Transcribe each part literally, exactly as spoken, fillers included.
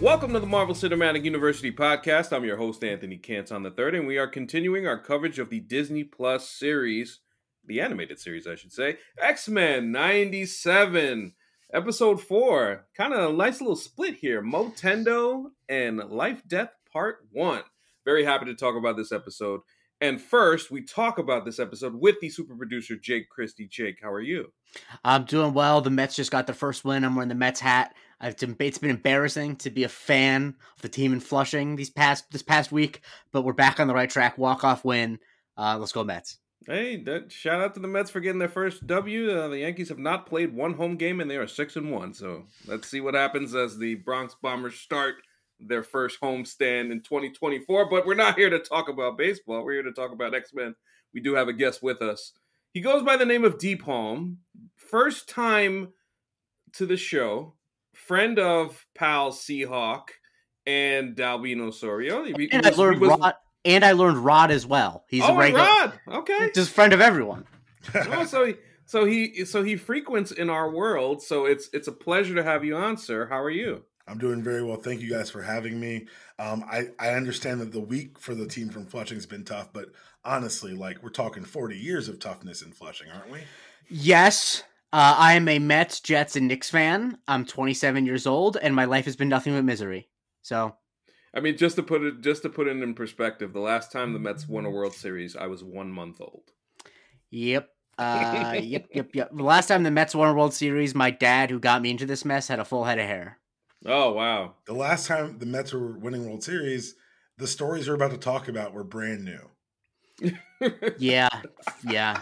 Welcome to the Marvel Cinematic University podcast. I'm your host, Anthony Canton the third, and we are continuing our coverage of the Disney Plus series, the animated series, I should say, X-Men ninety-seven, episode four. Kind of a nice little split here, Motendo and Life Death Part one. Very happy to talk about this episode. And first, we talk about this episode with the super producer, Jake Christie. Jake, how are you? I'm doing well. The Mets just got their first win. I'm wearing the Mets hat. I've, it's been embarrassing to be a fan of the team in Flushing these past this past week, but we're back on the right track. Walk-off win. Uh, let's go Mets. Hey, that, shout out to the Mets for getting their first W. Uh, the Yankees have not played one home game, and they are six and one. So let's see what happens as the Bronx Bombers start their first homestand in twenty twenty-four. But we're not here to talk about baseball. We're here to talk about X-Men. We do have a guest with us. He goes by the name of D Palm. First time to the show. Friend of pal Seahawk and Dalvin Osorio. He, and, he was, I learned was... Rod, and I learned Rod as well. He's oh, a regular. Rod. Okay. Just friend of everyone. oh, so, he, so, he, so he frequents in our world. So it's it's a pleasure to have you on, sir. How are you? I'm doing very well. Thank you guys for having me. Um, I, I understand that the week for the team from Flushing has been tough, but honestly, like we're talking forty years of toughness in Flushing, aren't we? Yes. Uh, I am a Mets, Jets, and Knicks fan. I'm twenty-seven years old, and my life has been nothing but misery. So, I mean, just to put it just to put it in perspective, the last time the Mets won a World Series, I was one month old. Yep. Uh, yep, yep, yep. The last time the Mets won a World Series, my dad, who got me into this mess, had a full head of hair. Oh, wow. The last time the Mets were winning World Series, the stories we're about to talk about were brand new. yeah, yeah.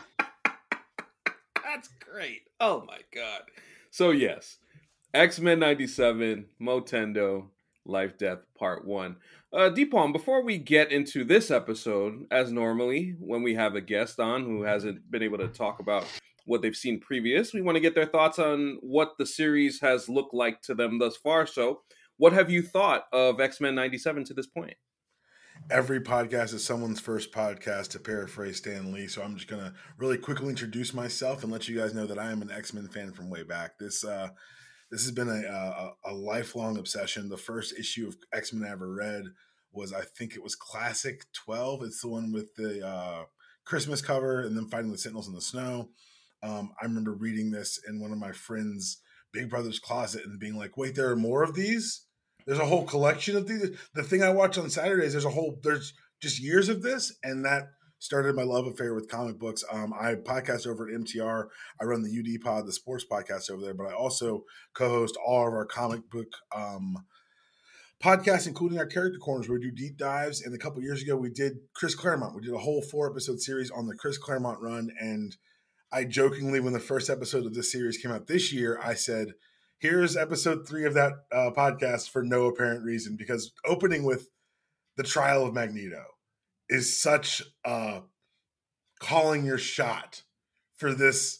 That's great. Oh, my God. So, yes, X-Men ninety-seven, Motendo, Life Death Part one. Uh, Deepalm, before we get into this episode, as normally, when we have a guest on who hasn't been able to talk about what they've seen previous, we want to get their thoughts on what the series has looked like to them thus far. So what have you thought of X-Men ninety-seven to this point? Every podcast is someone's first podcast, to paraphrase Stan Lee. So I'm just going to really quickly introduce myself and let you guys know that I am an X-Men fan from way back. This uh, this has been a, a, a lifelong obsession. The first issue of X-Men I ever read was, I think it was Classic twelve. It's the one with the uh, Christmas cover and then fighting the Sentinels in the snow. Um, I remember reading this in one of my friend's big brother's closet and being like, wait, there are more of these? There's a whole collection of these. The thing I watch on Saturdays, there's a whole, there's just years of this. And that started my love affair with comic books. Um, I podcast over at M T R. I run the U D Pod, the sports podcast over there, but I also co-host all of our comic book um, podcasts, including our character corners, where we do deep dives. And a couple years ago, we did Chris Claremont. We did a whole four episode series on the Chris Claremont run. And I jokingly, when the first episode of this series came out this year, I said, here's episode three of that uh, podcast for no apparent reason, because opening with the trial of Magneto is such a calling your shot for this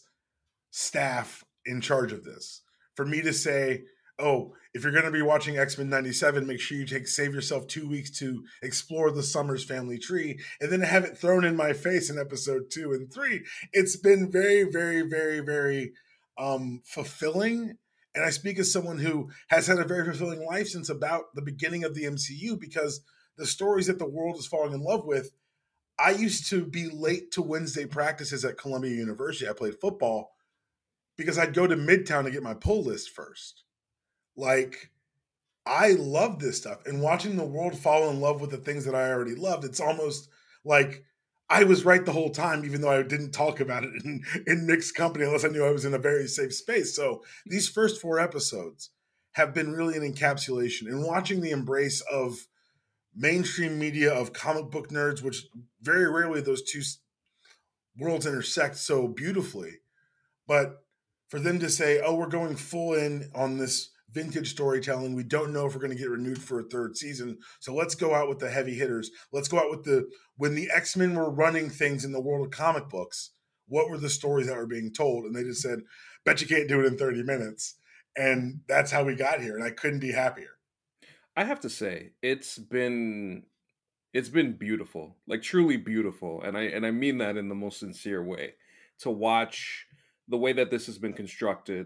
staff in charge of this. For me to say, oh, if you're going to be watching X-Men ninety-seven, make sure you take save yourself two weeks to explore the Summers family tree, and then have it thrown in my face in episode two and three. It's been very, very, very, very um, fulfilling. And I speak as someone who has had a very fulfilling life since about the beginning of the M C U, because the stories that the world is falling in love with, I used to be late to Wednesday practices at Columbia University. I played football because I'd go to Midtown to get my pull list first. Like, I love this stuff. And watching the world fall in love with the things that I already loved, it's almost like I was right the whole time, even though I didn't talk about it in, in mixed company unless I knew I was in a very safe space. So these first four episodes have been really an encapsulation. And watching the embrace of mainstream media, of comic book nerds, which very rarely those two worlds intersect so beautifully. But for them to say, oh, we're going full in on this vintage storytelling. We don't know if we're going to get renewed for a third season. So let's go out with the heavy hitters. Let's go out with the, when the X-Men were running things in the world of comic books, what were the stories that were being told? And they just said, bet you can't do it in thirty minutes. And that's how we got here. And I couldn't be happier. I have to say, it's been, it's been beautiful, like truly beautiful. And I, and I mean that in the most sincere way, to watch the way that this has been constructed,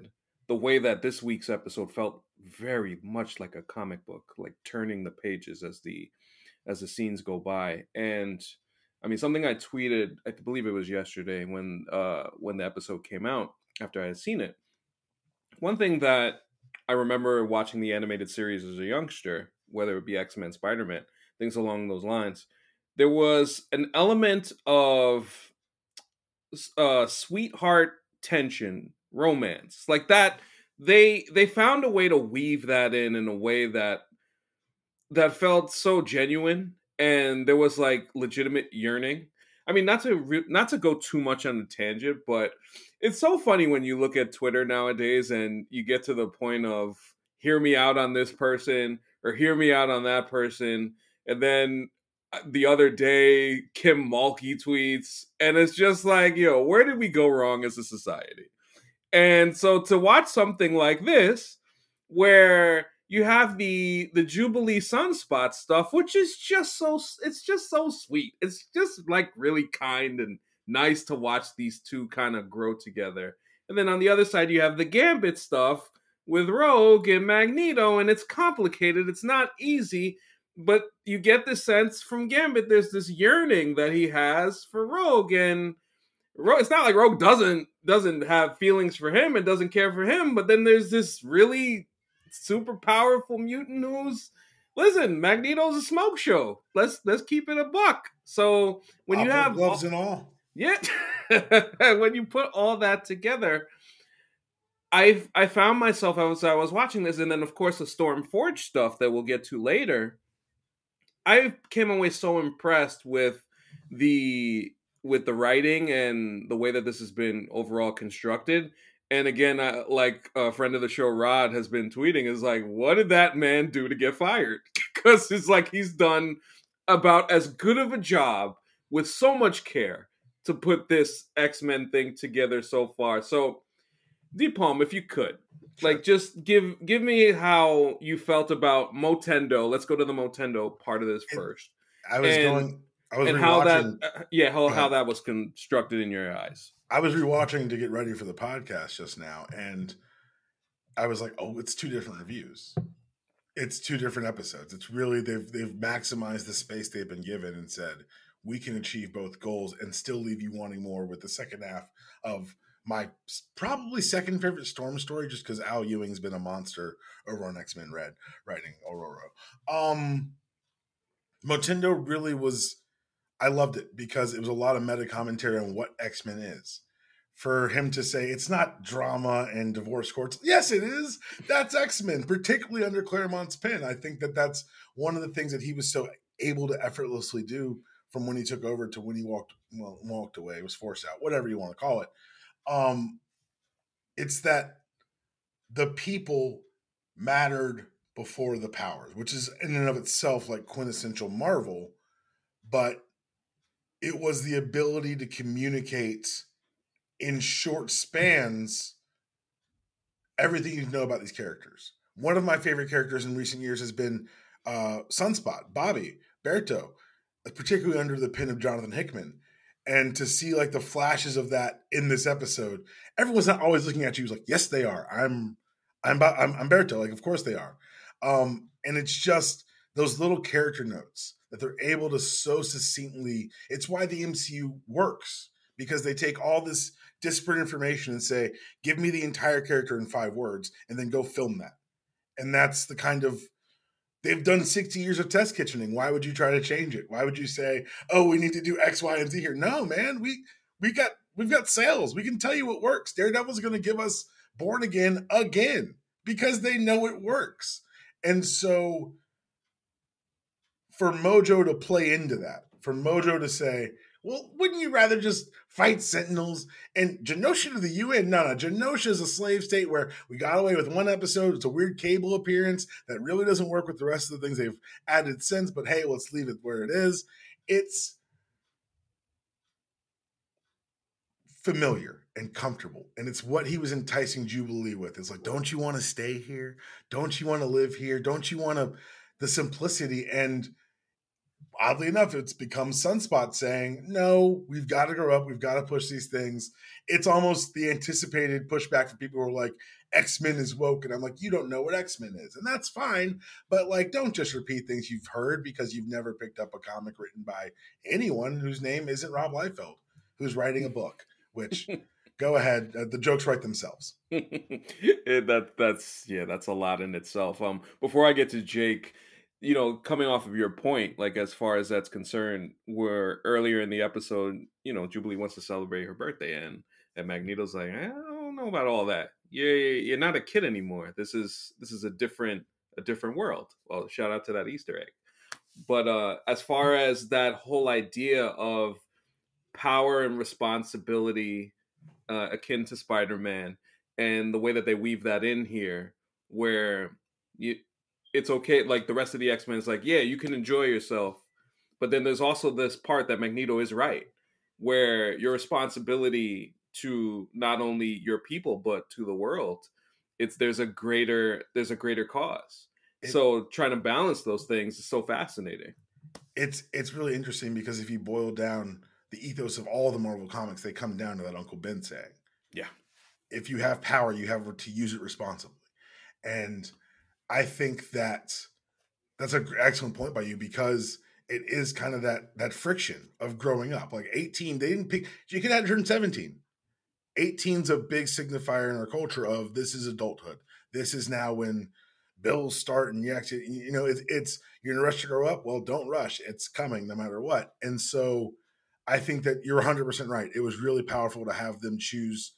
the way that this week's episode felt very much like a comic book, like turning the pages as the as the scenes go by. And I mean, something I tweeted, I believe it was yesterday when uh, when the episode came out after I had seen it. One thing that I remember watching the animated series as a youngster, whether it be X-Men, Spider-Man, things along those lines, there was an element of uh, sweetheart tension, romance, like that. They they found a way to weave that in in a way that that felt so genuine, and there was like legitimate yearning. I mean, not to re- not to go too much on the tangent, but it's so funny when you look at Twitter nowadays and you get to the point of hear me out on this person or hear me out on that person, and then uh, the other day Kim Mulkey tweets, and it's just like, yo, where did we go wrong as a society? And so to watch something like this, where you have the the Jubilee Sunspot stuff, which is just so it's just so sweet. It's just like really kind and nice to watch these two kind of grow together. And then on the other side, you have the Gambit stuff with Rogue and Magneto, and it's complicated. It's not easy, but you get the sense from Gambit there's this yearning that he has for Rogue, and Rogue, it's not like Rogue doesn't doesn't have feelings for him and doesn't care for him, but then there's this really super powerful mutant who's listen, Magneto's a smoke show. Let's let's keep it a buck. So when you have gloves all, and all, yeah, when you put all that together, I I found myself I was I was watching this, and then of course the Stormforge stuff that we'll get to later. I came away so impressed with the with the writing and the way that this has been overall constructed. And again, uh, like a friend of the show, Rod, has been tweeting, is like, what did that man do to get fired? Because it's like he's done about as good of a job with so much care to put this X-Men thing together so far. So, D-Palm, if you could, like, just give give me how you felt about Motendo. Let's go to the Motendo part of this first. I was and, going... I was and how that, uh, yeah, how, how that was constructed in your eyes. I was rewatching to get ready for the podcast just now, and I was like, "Oh, it's two different reviews. It's two different episodes. It's really they've they've maximized the space they've been given and said we can achieve both goals and still leave you wanting more." With the second half of my probably second favorite Storm story, just because Al Ewing's been a monster over on X-Men Red writing Aurora. Um, Motendo really was. I loved it because it was a lot of meta commentary on what X-Men is. For him to say it's not drama and divorce courts. Yes, it is. That's X-Men, particularly under Claremont's pen. I think that that's one of the things that he was so able to effortlessly do from when he took over to when he walked well, walked away, was forced out, whatever you want to call it. Um, it's that the people mattered before the powers, which is in and of itself like quintessential Marvel, but it was the ability to communicate in short spans everything you know about these characters. One of my favorite characters in recent years has been uh, Sunspot, Bobby, Berto, particularly under the pen of Jonathan Hickman. And to see like the flashes of that in this episode, everyone's not always looking at you like, yes, they are. I'm, I'm, I'm, I'm Berto. Like, of course they are. Um, and it's just those little character notes that they're able to so succinctly. It's why the M C U works, because they take all this disparate information and say, give me the entire character in five words and then go film that. And that's the kind of, they've done sixty years of test kitchening. Why would you try to change it? Why would you say, oh, we need to do X, Y, and Z here? No, man, we, we got, we've got sales. We can tell you what works. Daredevil's going to give us Born Again again because they know it works. And so for Mojo to play into that, for Mojo to say, well, wouldn't you rather just fight Sentinels? And Genosha to the U N? No, no. Genosha is a slave state where we got away with one episode. It's a weird Cable appearance that really doesn't work with the rest of the things they've added since. But hey, let's leave it where it is. It's familiar and comfortable. And it's what he was enticing Jubilee with. It's like, don't you want to stay here? Don't you want to live here? Don't you want to, the simplicity? And oddly enough, it's become Sunspot saying, no, we've got to grow up. We've got to push these things. It's almost the anticipated pushback for people who are like, X-Men is woke. And I'm like, you don't know what X-Men is. And that's fine. But like, don't just repeat things you've heard because you've never picked up a comic written by anyone whose name isn't Rob Liefeld, who's writing a book, which go ahead. Uh, the jokes write themselves. that that's yeah, that's a lot in itself. Um, before I get to Jake, you know, coming off of your point, like as far as that's concerned, where earlier in the episode, you know, Jubilee wants to celebrate her birthday, and and Magneto's like, I don't know about all that. Yeah, you're not a kid anymore. This is this is a different a different world. Well, shout out to that Easter egg. But uh, as far as that whole idea of power and responsibility, uh, akin to Spider-Man, and the way that they weave that in here, where you. It's okay, like the rest of the X-Men is like, yeah, you can enjoy yourself. But then there's also this part that Magneto is right, where your responsibility to not only your people, but to the world, it's there's a greater there's a greater cause. It, so trying to balance those things is so fascinating. It's it's really interesting because if you boil down the ethos of all the Marvel comics, they come down to that Uncle Ben saying. Yeah. If you have power, you have to use it responsibly. And I think that that's an excellent point by you because it is kind of that that friction of growing up. Like eighteen, they didn't pick. You could have turned seventeen. eighteen's a big signifier in our culture of this is adulthood. This is now when bills start and you actually, you know, it's, it's you're in a rush to grow up. Well, don't rush. It's coming no matter what. And so I think that you're one hundred percent right. It was really powerful to have them choose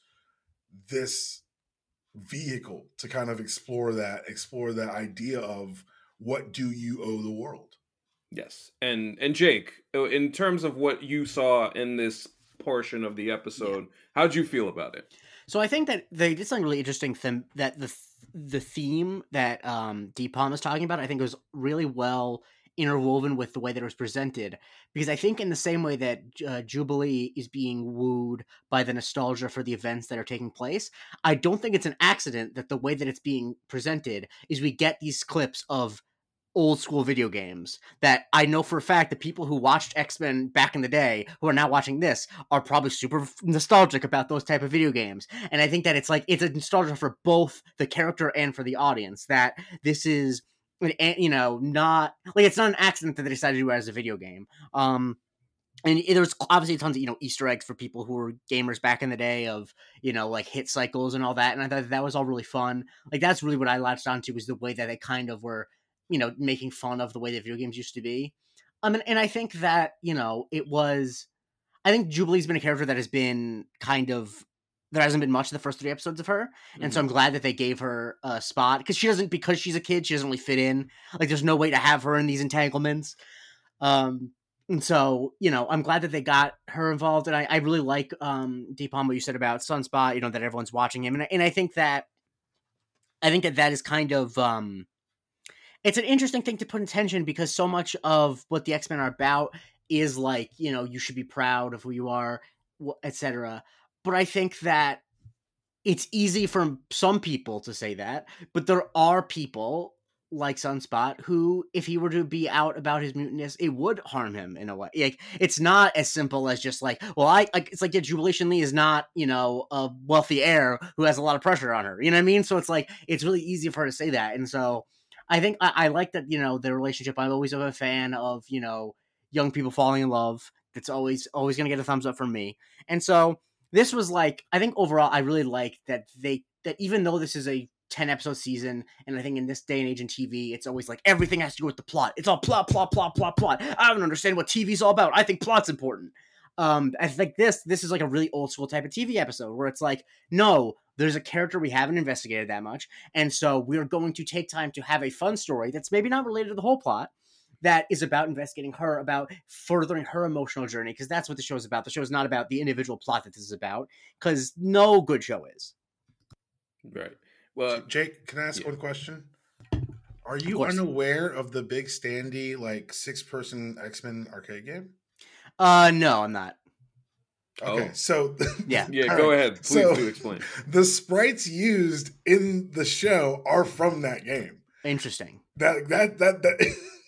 this vehicle to kind of explore that explore that idea of what do you owe the world. Yes. And and Jake, in terms of what you saw in this portion of the episode, yeah. how'd you feel about it? So I think that they did something really interesting them that the the theme that um Deepon was talking about, I think was really well interwoven with the way that it was presented, because I think in the same way that uh, Jubilee is being wooed by the nostalgia for the events that are taking place, I don't think it's an accident that the way that it's being presented is we get these clips of old school video games that I know for a fact that people who watched X-Men back in the day who are now watching this are probably super nostalgic about those type of video games. And I think that it's like it's a nostalgia for both the character and for the audience, that this is, you know, not like it's not an accident that they decided to do it as a video game. Um, and there was obviously tons of, you know, Easter eggs for people who were gamers back in the day of, you know, like hit cycles and all that. And I thought that was all really fun. Like that's really what I latched onto, was the way that they kind of were, you know, making fun of the way that video games used to be. Um, and, and I think that, you know, it was, I think Jubilee's been a character that has been kind of, there hasn't been much in the first three episodes of her. And mm-hmm. so I'm glad that they gave her a spot, because she doesn't, because she's a kid, she doesn't really fit in. Like there's no way to have her in these entanglements. Um, and so, you know, I'm glad that they got her involved. And I, I really like um, Deepon, what you said about Sunspot, you know, that everyone's watching him. And, and I think that, I think that that is kind of, um, it's an interesting thing to put in tension, because so much of what the X-Men are about is like, you know, you should be proud of who you are, et cetera. But I think that it's easy for some people to say that, but there are people like Sunspot who, if he were to be out about his mutantness, it would harm him in a way. Like, it's not as simple as just like, well, I like, it's like, yeah, Jubilation Lee is not, you know, a wealthy heir who has a lot of pressure on her. You know what I mean? So it's like, it's really easy for her to say that. And so I think I, I like that, you know, the relationship. I'm always a fan of, you know, young people falling in love. That's always, always going to get a thumbs up from me. And so this was like, I think overall, I really like that they, that even though this is a ten episode season, and I think in this day and age in T V, it's always like everything has to go with the plot. It's all plot, plot, plot, plot, plot. I don't understand what T V's all about. I think plot's important. Um, I think this, this is like a really old school type of T V episode where it's like, no, there's a character we haven't investigated that much. And so we're going to take time to have a fun story that's maybe not related to the whole plot, that is about investigating her, about furthering her emotional journey, because that's what the show is about. The show is not about the individual plot that this is about, because no good show is. Right. Well, Jake, can I ask yeah. one question? Are you of unaware of the big standee, like six-person X-Men arcade game? Uh, no, I'm not. Okay, oh. so yeah, yeah. Go right. ahead, please so, do explain. The sprites used in the show are from that game. Interesting. That that that that.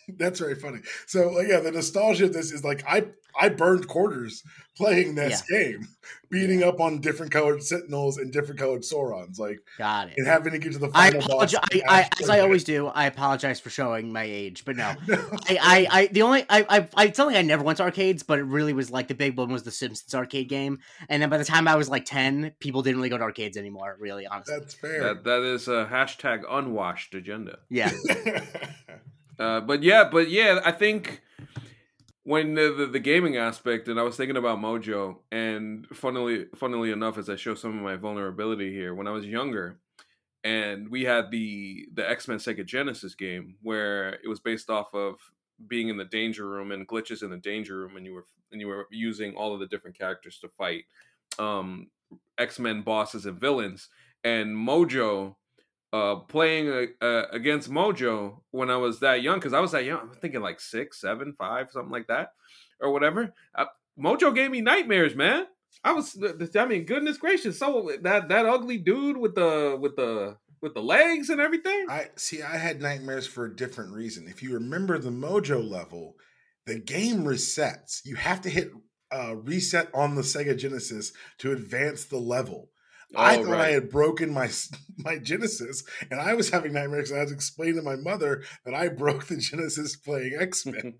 That's very funny. So, like, yeah, the nostalgia of this is like I I burned quarters playing this Yeah. game, beating Yeah. up on different colored Sentinels and different colored Saurons, like, Got it. and having to get to the I final apologize. boss. I, I, as I always do, I apologize for showing my age, but no, No. I, I, I, the only, I, I, I, it's something I never went to arcades, but it really was like the big one was the Simpsons arcade game, and then by the time I was like ten, people didn't really go to arcades anymore. Really, honestly, That's fair. That that is a hashtag unwashed agenda. yeah. Uh, but yeah, but yeah, I think when the, the the gaming aspect, and I was thinking about Mojo, and funnily funnily enough, as I show some of my vulnerability here, when I was younger, and we had the the X-Men Sega Genesis game where it was based off of being in the danger room and glitches in the danger room, and you were and you were using all of the different characters to fight um, X-Men bosses and villains, and Mojo. Uh, playing uh, uh, against Mojo when I was that young, because I was that young. I'm thinking like six, seven, five, something like that, or whatever. Uh, Mojo gave me nightmares, man. I was, I mean, goodness gracious. So that that ugly dude with the with the with the legs and everything. I see. I had nightmares for a different reason. If you remember the Mojo level, the game resets. You have to hit uh, reset on the Sega Genesis to advance the level. Oh, I thought right. I had broken my my Genesis, and I was having nightmares. I had to explain to my mother that I broke the Genesis playing X-Men.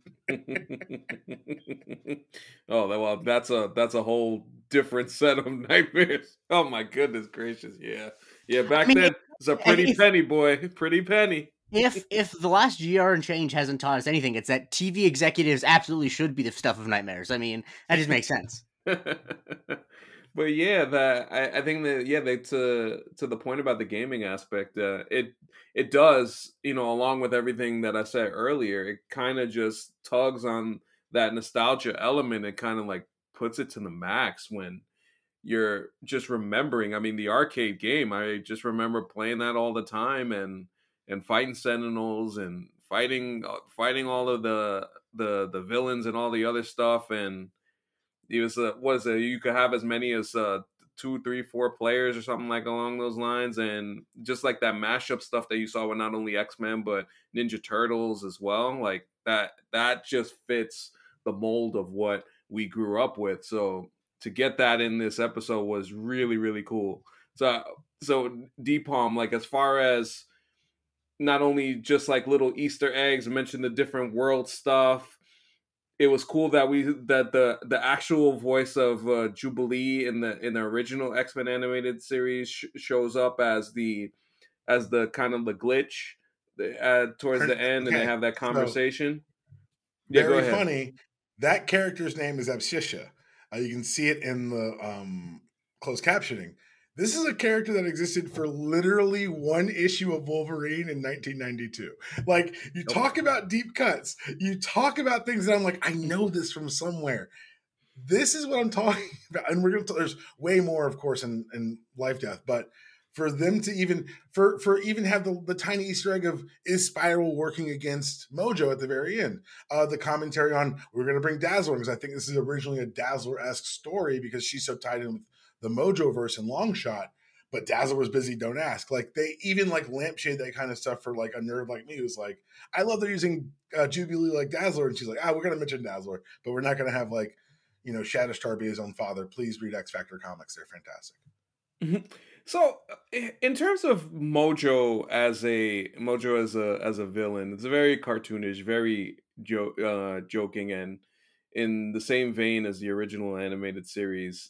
Oh, well, that's a that's a whole different set of nightmares. Oh my goodness gracious, yeah, yeah. Back I mean, then, it's a pretty if- penny, boy, pretty penny. If if the last year and change hasn't taught us anything, it's that T V executives absolutely should be the stuff of nightmares. I mean, that just makes sense. But yeah, that I, I think that yeah, they to to the point about the gaming aspect, uh, it it does, you know, along with everything that I said earlier, it kind of just tugs on that nostalgia element. It kind of like puts it to the max when you're just remembering. I mean, the arcade game, I just remember playing that all the time and and fighting Sentinels and fighting fighting all of the the the villains and all the other stuff. And it was uh, what is it? You could have as many as uh, two, three, four players or something like along those lines, and just like that mashup stuff that you saw with not only X-Men but Ninja Turtles as well. Like that, that just fits the mold of what we grew up with. So to get that in this episode was really, really cool. So, so D-Palm, like as far as not only just like little Easter eggs, mention the different world stuff. It was cool that we that the the actual voice of uh, Jubilee in the in the original X-Men animated series sh- shows up as the as the kind of the glitch uh, towards the end, Okay, and they have that conversation. So, yeah, very go ahead. funny. That character's name is Abshisha. Uh, you can see it in the um, closed captioning. This is a character that existed for literally one issue of Wolverine in nineteen ninety-two. Like, you talk about deep cuts, you talk about things that I'm like, I know this from somewhere. This is what I'm talking about. And we're going to, there's way more, of course, in, in Life Death, but for them to even, for, for even have the, the tiny Easter egg of, is Spiral working against Mojo at the very end? Uh, the commentary on, we're going to bring Dazzler, because I think this is originally a Dazzler-esque story because she's so tied in with the Mojoverse and Longshot, but Dazzler was busy, don't ask. Like, they even like lampshade that kind of stuff for like a nerd like me who's like, I love they're using uh, Jubilee like Dazzler, and she's like, ah, we're going to mention Dazzler, but we're not going to have like, you know, Shatterstar be his own father. Please read X Factor comics; they're fantastic. Mm-hmm. So, in terms of Mojo as a Mojo as a as a villain, it's a very cartoonish, very jo- uh, joking, and in the same vein as the original animated series.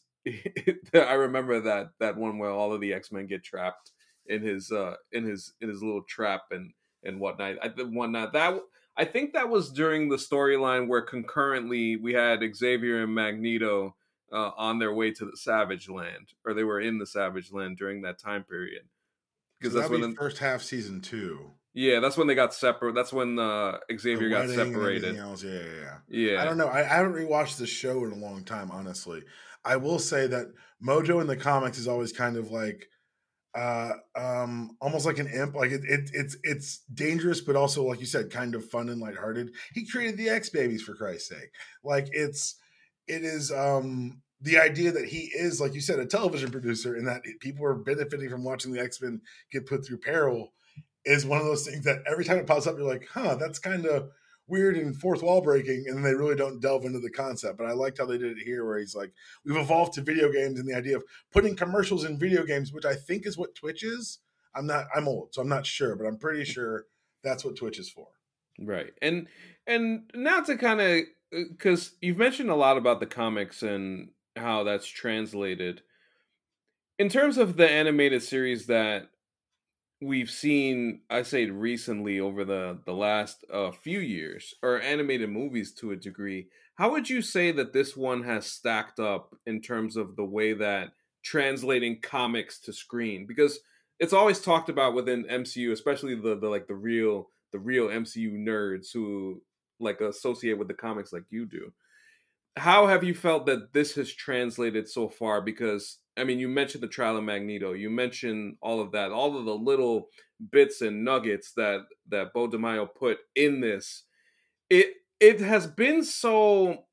I remember that that one where all of the X-Men get trapped in his uh in his in his little trap and and whatnot. I whatnot that I think that was during the storyline where concurrently we had Xavier and Magneto uh, on their way to the Savage Land, or they were in the Savage Land during that time period. Because so that's when the first half season two. Yeah, that's when they got separate. That's when uh, Xavier got separated. Else. Yeah, yeah, yeah, yeah. I don't know. I, I haven't rewatched the show in a long time, honestly. I will say that Mojo in the comics is always kind of like, uh, um, almost like an imp. Like it, it, it's it's dangerous, but also, like you said, kind of fun and lighthearted. He created the X Babies, for Christ's sake. Like it's it is um, the idea that he is, like you said, a television producer, and that people are benefiting from watching the X-Men get put through peril. Is one of those things that every time it pops up, you're like, huh, that's kind of weird and fourth wall breaking, and they really don't delve into the concept. But I liked how they did it here, where he's like, we've evolved to video games and the idea of putting commercials in video games, which I think is what Twitch is. I'm not, I'm old, so I'm not sure, but I'm pretty sure that's what Twitch is for. Right. And and now to kind of, because you've mentioned a lot about the comics and how that's translated. In terms of the animated series that we've seen, I say recently over the, the last uh, few years, or animated movies to a degree, how would you say that this one has stacked up in terms of the way that translating comics to screen? Because it's always talked about within M C U, especially the, the like the real the real M C U nerds who like associate with the comics like you do. How have you felt that this has translated so far? Because I mean, you mentioned the trial of Magneto, you mentioned all of that, all of the little bits and nuggets that that Beau DeMaio put in this. It it has been so.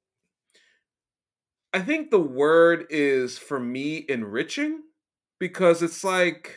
I think the word is, for me, enriching, because it's like,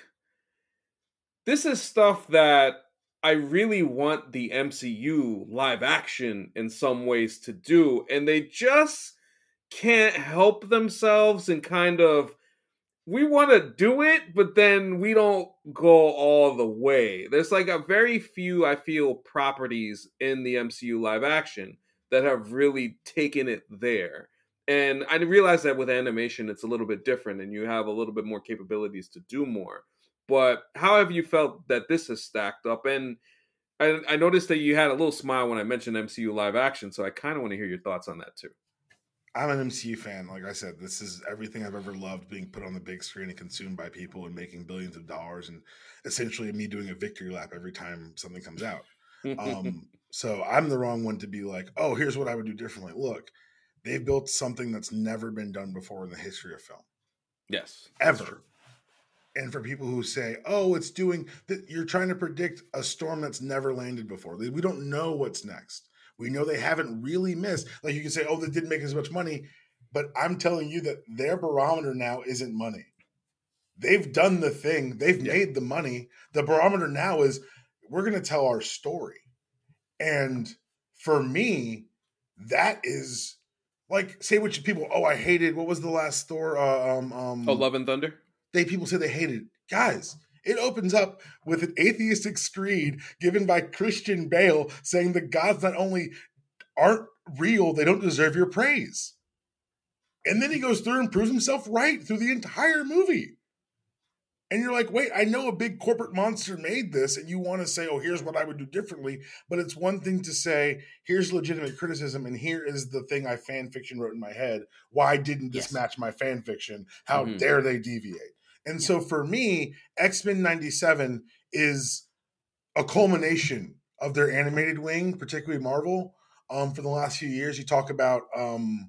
this is stuff that I really want the M C U live action in some ways to do, and they just can't help themselves and kind of, we want to do it, but then we don't go all the way. There's like a very few, I feel, properties in the M C U live action that have really taken it there. And I realize that with animation, it's a little bit different and you have a little bit more capabilities to do more. But how have you felt that this has stacked up? And I, I noticed that you had a little smile when I mentioned M C U live action, so I kind of want to hear your thoughts on that too. I'm an M C U fan. Like I said, this is everything I've ever loved, being put on the big screen and consumed by people and making billions of dollars, and essentially me doing a victory lap every time something comes out. Um, so I'm the wrong one to be like, oh, here's what I would do differently. Look, they've built something that's never been done before in the history of film. Yes. Ever. And for people who say, oh, it's doing that, you're trying to predict a storm that's never landed before. We don't know what's next. We know they haven't really missed. Like, you can say, oh, they didn't make as much money. But I'm telling you that their barometer now isn't money. They've done the thing. They've yeah. made the money. The barometer now is, we're going to tell our story. And for me, that is like, say what you people, oh, I hated, what was the last Thor? Uh, um, um, oh, Love and Thunder? They people say they hated it. Guys, it opens up with an atheistic screed given by Christian Bale saying the gods not only aren't real, they don't deserve your praise. And then he goes through and proves himself right through the entire movie. And you're like, wait, I know a big corporate monster made this, and you want to say, oh, here's what I would do differently. But it's one thing to say, here's legitimate criticism, and here is the thing I fan fiction wrote in my head. Why didn't this yes. match my fan fiction? How mm-hmm. dare they deviate? And yeah. so for me, X-Men ninety-seven is a culmination of their animated wing, particularly Marvel. Um, for the last few years, you talk about um,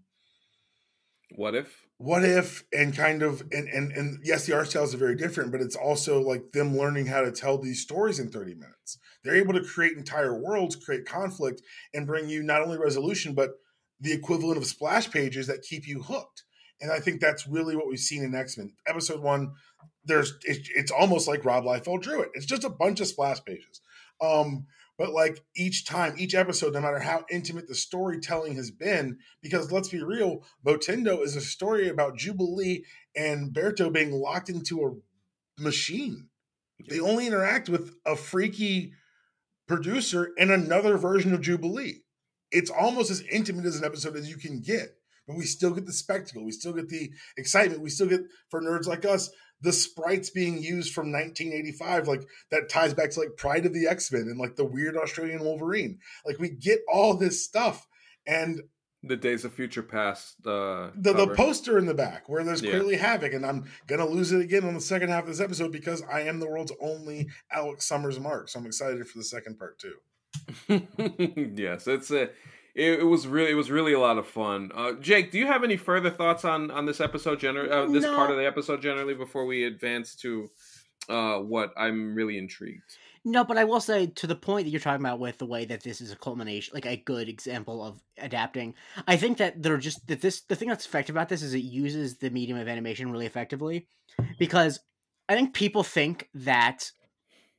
What If? What If, and kind of, and, and, and yes, the art styles are very different, but it's also like them learning how to tell these stories in thirty minutes. They're able to create entire worlds, create conflict, and bring you not only resolution, but the equivalent of splash pages that keep you hooked. And I think that's really what we've seen in X-Men. Episode one, there's it, it's almost like Rob Liefeld drew it. It's just a bunch of splash pages. Um, but like each time, each episode, no matter how intimate the storytelling has been, because let's be real, Motendo is a story about Jubilee and Berto being locked into a machine. They only interact with a freaky producer and another version of Jubilee. It's almost as intimate as an episode as you can get. But we still get the spectacle. We still get the excitement. We still get, for nerds like us, the sprites being used from nineteen eighty-five. Like, that ties back to like Pride of the X-Men and like the weird Australian Wolverine. Like, we get all this stuff. And the Days of Future Past. Uh, the, the poster in the back where there's yeah. clearly Havoc. And I'm going to lose it again on the second half of this episode because I am the world's only Alex Summers mark. So I'm excited for the second part too. Yes, it's a... It, it was really, it was really a lot of fun. Uh, Jake, do you have any further thoughts on, on this episode, gener- uh, this no. part of the episode generally, before we advance to uh, what I'm really intrigued? No, but I will say, to the point that you're talking about with the way that this is a culmination, like a good example of adapting, I think that they're just that this the thing that's effective about this is it uses the medium of animation really effectively, because I think people think that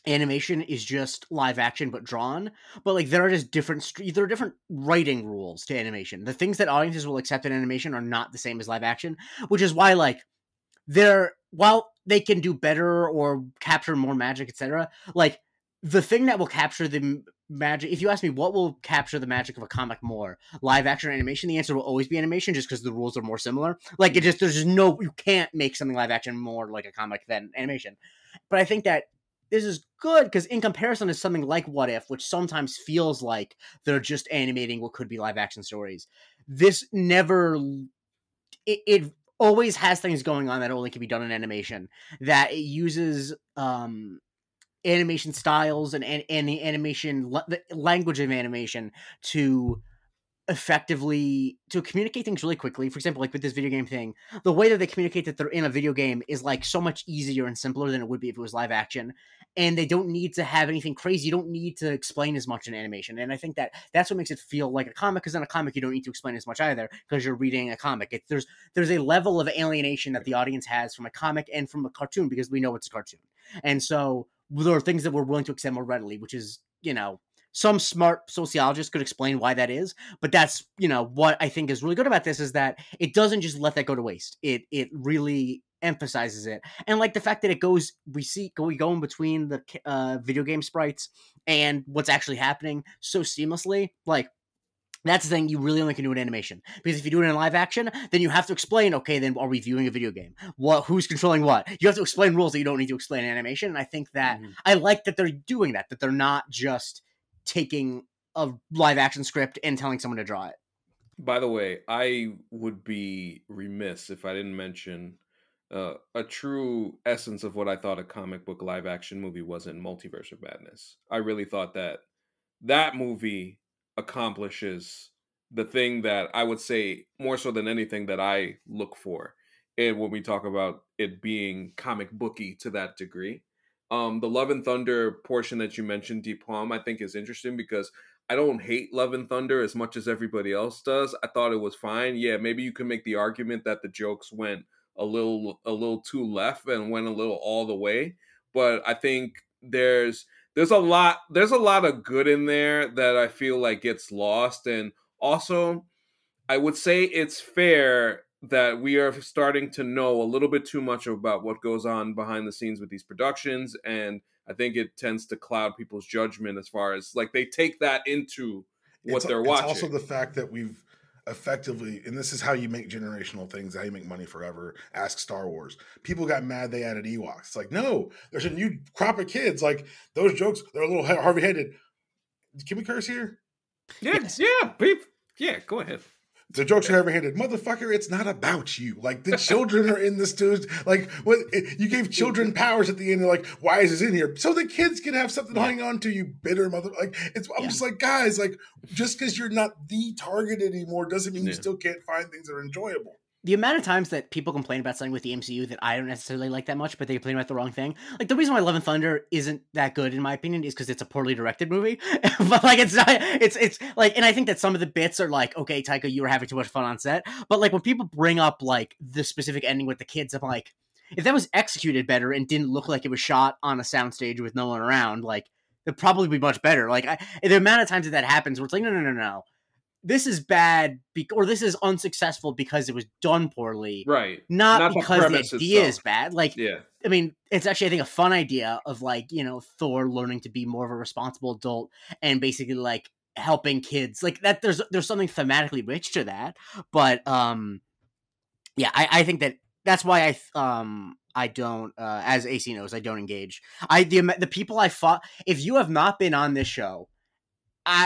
animation is just live action but drawn, but like there are just different there are different writing rules to animation. The things that audiences will accept in animation are not the same as live action, which is why like they're while they can do better or capture more magic, et cetera. Like the thing that will capture the magic, if you ask me what will capture the magic of a comic more, live action or animation, the answer will always be animation, just because the rules are more similar. Like it just there's just no you can't make something live action more like a comic than animation. But I think that this is good because in comparison to something like What If, which sometimes feels like they're just animating what could be live action stories, this never it, it always has things going on that only can be done in animation, that it uses um animation styles and and, and the animation the language of animation to effectively to communicate things really quickly. For example, like with this video game thing, the way that they communicate that they're in a video game is like so much easier and simpler than it would be if it was live action, and they don't need to have anything crazy. You don't need to explain as much in animation, and I think that that's what makes it feel like a comic, because in a comic you don't need to explain as much either because you're reading a comic. It, there's there's a level of alienation that the audience has from a comic and from a cartoon because we know it's a cartoon, and so there are things that we're willing to accept more readily, which is, you know, some smart sociologists could explain why that is, but that's, you know, what I think is really good about this is that it doesn't just let that go to waste. It it really emphasizes it, and like the fact that it goes, we see we go in between the uh, video game sprites and what's actually happening so seamlessly. Like that's the thing you really only can do in animation, because if you do it in live action, then you have to explain. Okay, then are we viewing a video game? What? Who's controlling what? You have to explain rules that you don't need to explain in animation. And I think that mm-hmm. I like that they're doing that. That they're not just taking a live action script and telling someone to draw it. By the way, I would be remiss if I didn't mention uh, a true essence of what I thought a comic book live action movie was in Multiverse of Madness. I really thought that that movie accomplishes the thing that I would say more so than anything that I look for, and when we talk about it being comic booky to that degree. Um, the Love and Thunder portion that you mentioned, Deep Palm, I think is interesting because I don't hate Love and Thunder as much as everybody else does. I thought it was fine. Yeah, maybe you can make the argument that the jokes went a little a little too left and went a little all the way, but I think there's there's a lot there's a lot of good in there that I feel like gets lost. And also, I would say it's fair that we are starting to know a little bit too much about what goes on behind the scenes with these productions, and I think it tends to cloud people's judgment as far as like they take that into what it's, they're it's watching. It's also the fact that we've effectively, and this is how you make generational things, how you make money forever. Ask Star Wars. People got mad they added Ewoks. It's like, no, there's a new crop of kids. Like those jokes, they're a little Harvey-headed. Can we curse here? Yeah, yeah, beep. Yeah, go ahead. The jokes are heavy-handed. Motherfucker, it's not about you. Like, the children are in the studio. Like, what you gave children powers at the end. They're like, why is this in here? So the kids can have something yeah. to hang on to, you bitter mother. Like, it's, I'm yeah. just like, guys, like, just because you're not the target anymore doesn't mean yeah. you still can't find things that are enjoyable. The amount of times that people complain about something with the M C U that I don't necessarily like that much, but they complain about the wrong thing. Like, the reason why Love and Thunder isn't that good, in my opinion, is because it's a poorly directed movie. But, like, it's not, it's, it's, like, and I think that some of the bits are like, okay, Taika, you were having too much fun on set. But, like, when people bring up, like, the specific ending with the kids, I'm like, if that was executed better and didn't look like it was shot on a soundstage with no one around, like, it'd probably be much better. Like, I, the amount of times that that happens where it's like, no, no, no, no. This is bad, be- or this is unsuccessful because it was done poorly. Right. Not, Not because the, the idea itself. is bad. Like, yeah. I mean, it's actually, I think, a fun idea of, like, you know, Thor learning to be more of a responsible adult and basically, like, helping kids. Like, that there's there's something thematically rich to that. But, um, yeah, I, I think that that's why I, um, I don't, uh, as A C knows, I don't engage. I, the, the people I fought, if you have not been on this show, I,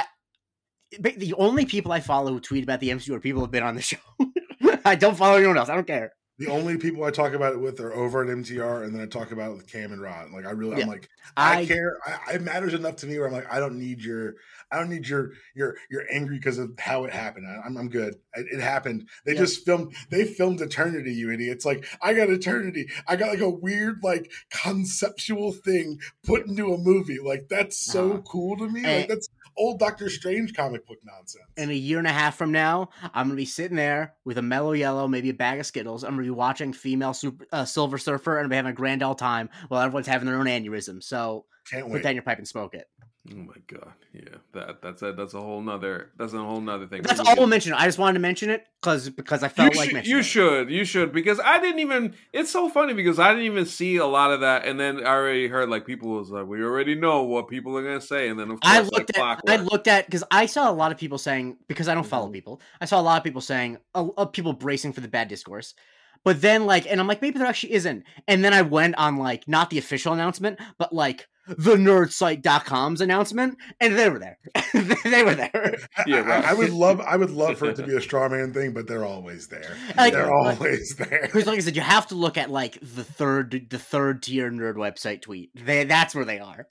the only people I follow who tweet about the M C U are people who have been on the show. I don't follow anyone else. I don't care. The only people I talk about it with are over at M T R, and then I talk about it with Cam and Rod. Like I really, yeah. I'm like, I, I care. I, it matters enough to me where I'm like, I don't need your, I don't need your, your, you're angry because of how it happened. I, I'm, I'm good. It, it happened. They yeah. just filmed. They filmed Eternity. You idiots! Like I got Eternity. I got like a weird like conceptual thing put into a movie. Like that's so uh-huh. cool to me. And, like that's old Doctor Strange comic book nonsense. And a year and a half from now, I'm gonna be sitting there with a Mellow Yellow, maybe a bag of Skittles. I'm gonna be watching female super, uh, Silver Surfer, and I'm having a grand old time while everyone's having their own aneurysm. So Can't put wait. that in your pipe and smoke it. Oh my god, yeah, that that's a that's a whole nother that's a whole nother thing. That's We'll all get- we'll mention. I just wanted to mention it because because I felt you like should, mentioning you it. should you should because I didn't even. It's so funny because I didn't even see a lot of that, and then I already heard like people was like, we already know what people are gonna say, and then of course I like looked at clockwork. I looked at because I saw a lot of people saying because I don't follow Mhm. people. I saw a lot of people saying uh, uh, people bracing for the bad discourse. But then like and I'm like maybe there actually isn't. And then I went on like not the official announcement, but like the nerd site dot com's announcement, and they were there. They were there. Yeah, I, right. I, I would love, I would love for it to be a straw man thing, but they're always there. Like- they're like- always there. Because like I said, you have to look at like the third the third tier nerd website tweet. They that's where they are.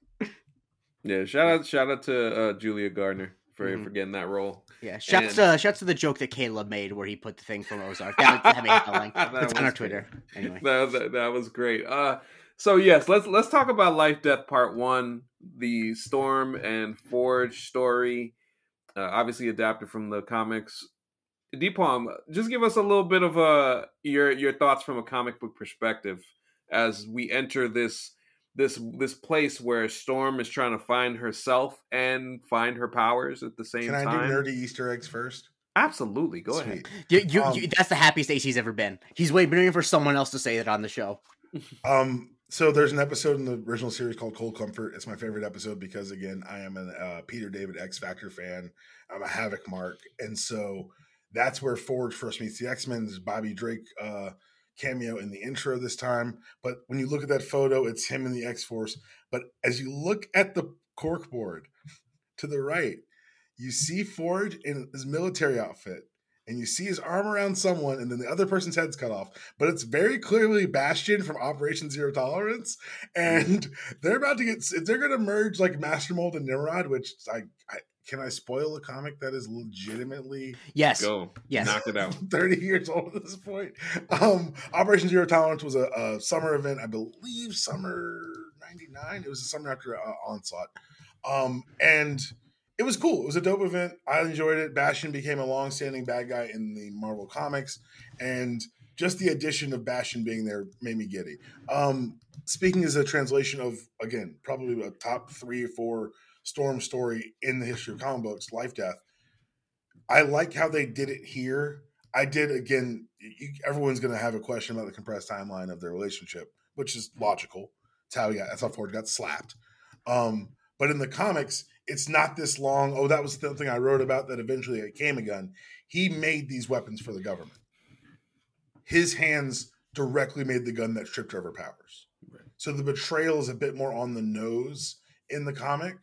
Yeah, shout out shout out to uh, Julia Gardner for Mhm. for getting that role. Yeah, shouts And- to shouts to the joke that Caleb made where he put the thing from Ozark. That, that made it telling. That It's on was our Twitter. Anyway. That, that, that was great. Uh, so yes, let's let's talk about Life Death Part One, the Storm and Forge story, uh, obviously adapted from the comics. Deepalm, just give us a little bit of uh, your your thoughts from a comic book perspective as we enter this this this place where Storm is trying to find herself and find her powers at the same Can I time. do nerdy Easter eggs first? Absolutely, go ahead. Sweet. You, you, Um, you, that's the happiest A C's ever been. He's waiting waiting for someone else to say it on the show. Um, so there's an episode in the original series called Cold Comfort. It's my favorite episode because again, I am a uh, Peter David X Factor fan. I'm a Havoc mark, and so that's where Forge first meets the X-Men. There's Bobby Drake uh, cameo in the intro this time, but when you look at that photo, it's him in the X-Force. But as you look at the corkboard to the right, you see Forge in his military outfit. And you see his arm around someone, and then the other person's head's cut off. But it's very clearly Bastion from Operation Zero Tolerance, and they're about to get. They're going to merge like Master Mold and Nimrod, which I, I can I spoil a comic that is legitimately Yes. Go, Yes. knock it out. thirty years old at this point. Um, Operation Zero Tolerance was a, a summer event, I believe, summer ninety-nine. It was the summer after uh, Onslaught, um, and. It was cool. It was a dope event. I enjoyed it. Bastion became a long-standing bad guy in the Marvel comics, and just the addition of Bastion being there made me giddy. Um, speaking as a translation of, again, probably a top three or four Storm story in the history of comic books, Life Death, I like how they did it here. I did, again, you, everyone's going to have a question about the compressed timeline of their relationship, which is logical. It's how, yeah, that's how Ford got slapped. Um, but in the comics, it's not this long. Oh, that was the thing I wrote about that eventually became a gun. He made these weapons for the government. His hands directly made the gun that stripped her of her powers. Right. So the betrayal is a bit more on the nose in the comic.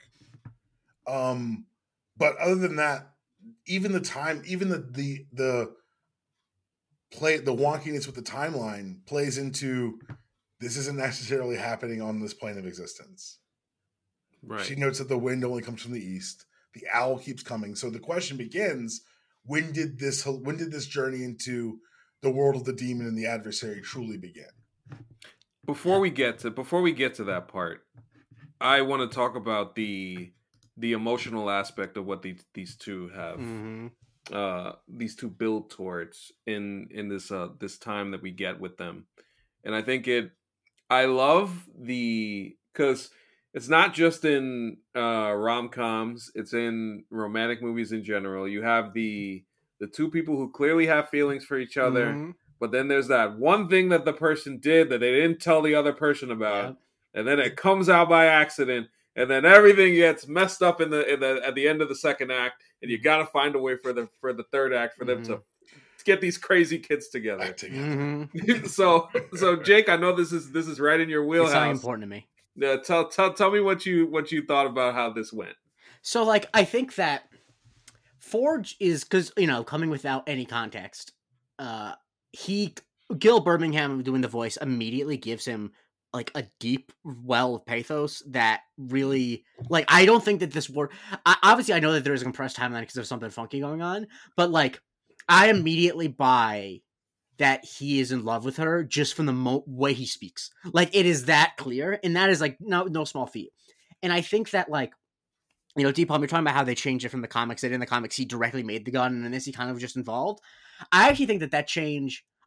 Um, but other than that, even the time, even the the the play, the wonkiness with the timeline plays into this isn't necessarily happening on this plane of existence. Right. She notes that the wind only comes from the east. The owl keeps coming. So the question begins: When did this? When did this journey into the world of the demon and the adversary truly begin? Before we get to before we get to that part, I want to talk about the the emotional aspect of what these these two have. Mm-hmm. Uh, these two build towards in in this uh this time that we get with them, and I think it. I love the because. It's not just in uh, rom-coms. It's in romantic movies in general. You have the the two people who clearly have feelings for each other, Mm-hmm. but then there's that one thing that the person did that they didn't tell the other person about, Yep. and then it comes out by accident, and then everything gets messed up in the in the at the end of the second act, and you got to find a way for the for the third act for them Mhm. to get these crazy kids together. Back together. Mm-hmm. so so Jake, I know this is this is right in your It's something wheelhouse. important to me. Yeah, tell tell tell me what you what you thought about how this went. So, like, I think that Forge is because you know coming without any context. Uh, he Gil Birmingham doing the voice immediately gives him like a deep well of pathos that really like I don't think that this word. I, obviously, I know that there is a compressed timeline because there's something funky going on, but like I immediately buy that he is in love with her just from the mo- way he speaks. Like it is that clear, and that is like no no small feat. And I think that like you know, Deepalm, you're talking about how they changed it from the comics. That in the comics he directly made the gun, and in this he kind of was just involved. I actually think that that change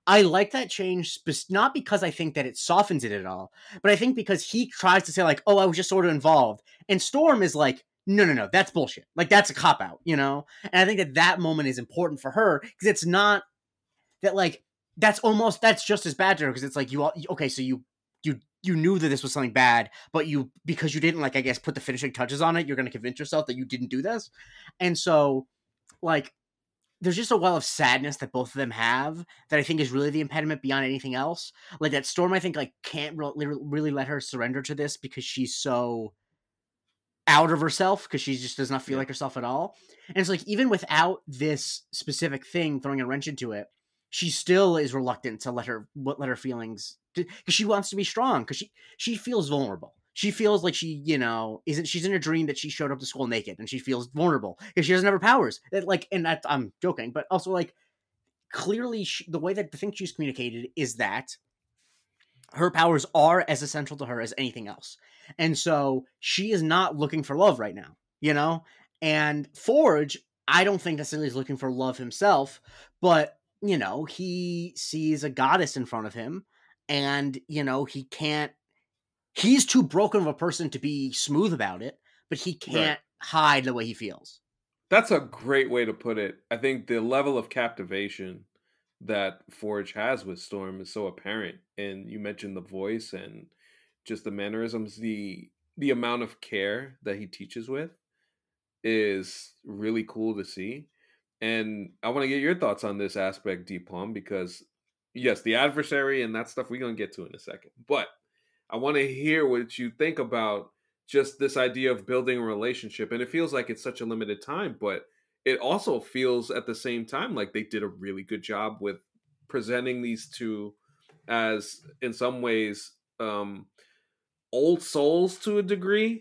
I like that change, not because I think that it softens it at all, but I think because he tries to say like, oh, I was just sort of involved. And Storm is like, no, no, no, that's bullshit. Like, that's a cop-out, you know? And I think that that moment is important for her because it's not that, like, that's almost, that's just as bad to her because it's like, you all, okay, so you, you, you knew that this was something bad, but you, because you didn't, like, I guess, put the finishing touches on it, you're going to convince yourself that you didn't do this. And so, like, there's just a well of sadness that both of them have that I think is really the impediment beyond anything else. Like, that Storm, I think, like, can't re- really let her surrender to this because she's so out of herself because she just does not feel yeah. like herself at all. And it's like, even without this specific thing throwing a wrench into it, she still is reluctant to let her let her feelings, because she wants to be strong, because she she feels vulnerable. She feels like she, you know, isn't she's in a dream that she showed up to school naked, and she feels vulnerable because she doesn't have her powers. That, like, and that, I'm joking, but also, like, clearly she, the way that the thing she's communicated is that her powers are as essential to her as anything else. And so she is not looking for love right now, you know? And Forge, I don't think necessarily is looking for love himself, but, you know, he sees a goddess in front of him, and, you know, he can't, he's too broken of a person to be smooth about it, but he can't right. hide the way he feels. That's a great way to put it. I think the level of captivation that Forge has with Storm is so apparent. And you mentioned the voice and just the mannerisms, the the amount of care that he teaches with is really cool to see. And I want to get your thoughts on this aspect, D Plum, because yes, the adversary and that stuff we're going to get to in a second. But I want to hear what you think about just this idea of building a relationship. And it feels like it's such a limited time, but it also feels at the same time like they did a really good job with presenting these two as, in some ways, um, old souls to a degree.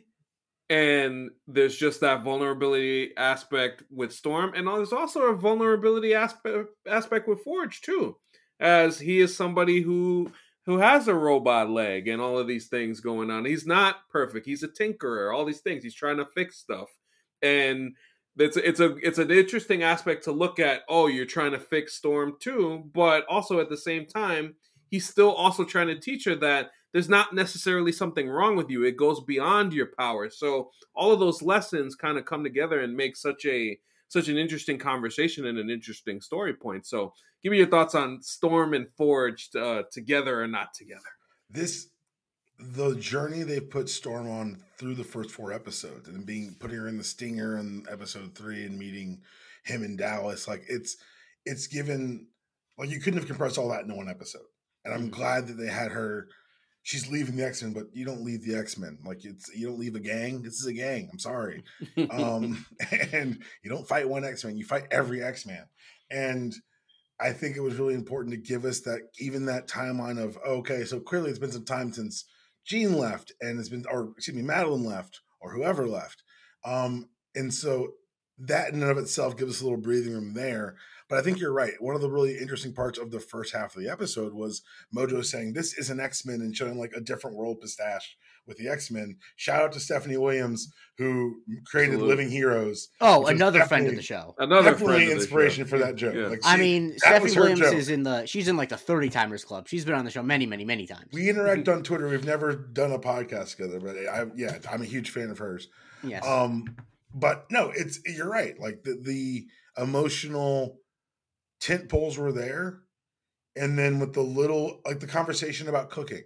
And there's just that vulnerability aspect with Storm. And there's also a vulnerability aspect aspect with Forge, too, as he is somebody who who has a robot leg and all of these things going on. He's not perfect. He's a tinkerer, all these things. He's trying to fix stuff. And it's, it's, a, it's an interesting aspect to look at. Oh, you're trying to fix Storm, too. But also at the same time, he's still also trying to teach her that there's not necessarily something wrong with you. It goes beyond your power. So all of those lessons kind of come together and make such a such an interesting conversation and an interesting story point. So give me your thoughts on Storm and Forge uh, together or not together. This, the journey they've put Storm on through the first four episodes, and being putting her in the stinger in episode three and meeting him in Dallas, like it's it's given, like, you couldn't have compressed all that into one episode. And I'm mm-hmm. glad that they had her. She's leaving the X-Men, but you don't leave the X-Men. Like, it's, you don't leave a gang. This is a gang. I'm sorry. um, and you don't fight one X-Men. You fight every X-Man. And I think it was really important to give us that, even that timeline of, okay, so clearly it's been some time since Jean left, and it's been, or excuse me, Madeline left, or whoever left. Um, and so that in and of itself gives us a little breathing room there. But I think you're right. One of the really interesting parts of the first half of the episode was Mojo saying, this is an X-Men, and showing like a different world pistache with the X-Men. Shout out to Stephanie Williams, who created Absolutely. Living Heroes. Oh, another friend of the show. Another definitely friend inspiration of for that joke. Yeah. Like, she, I mean, Stephanie Williams joke. is in the, she's in like the thirty timers club. She's been on the show many, many, many times. We interact on Twitter. We've never done a podcast together, but I, yeah, I'm a huge fan of hers. Yes. Um, but no, it's, you're right. Like the, the emotional tent poles were there, and then with the little, like the conversation about cooking,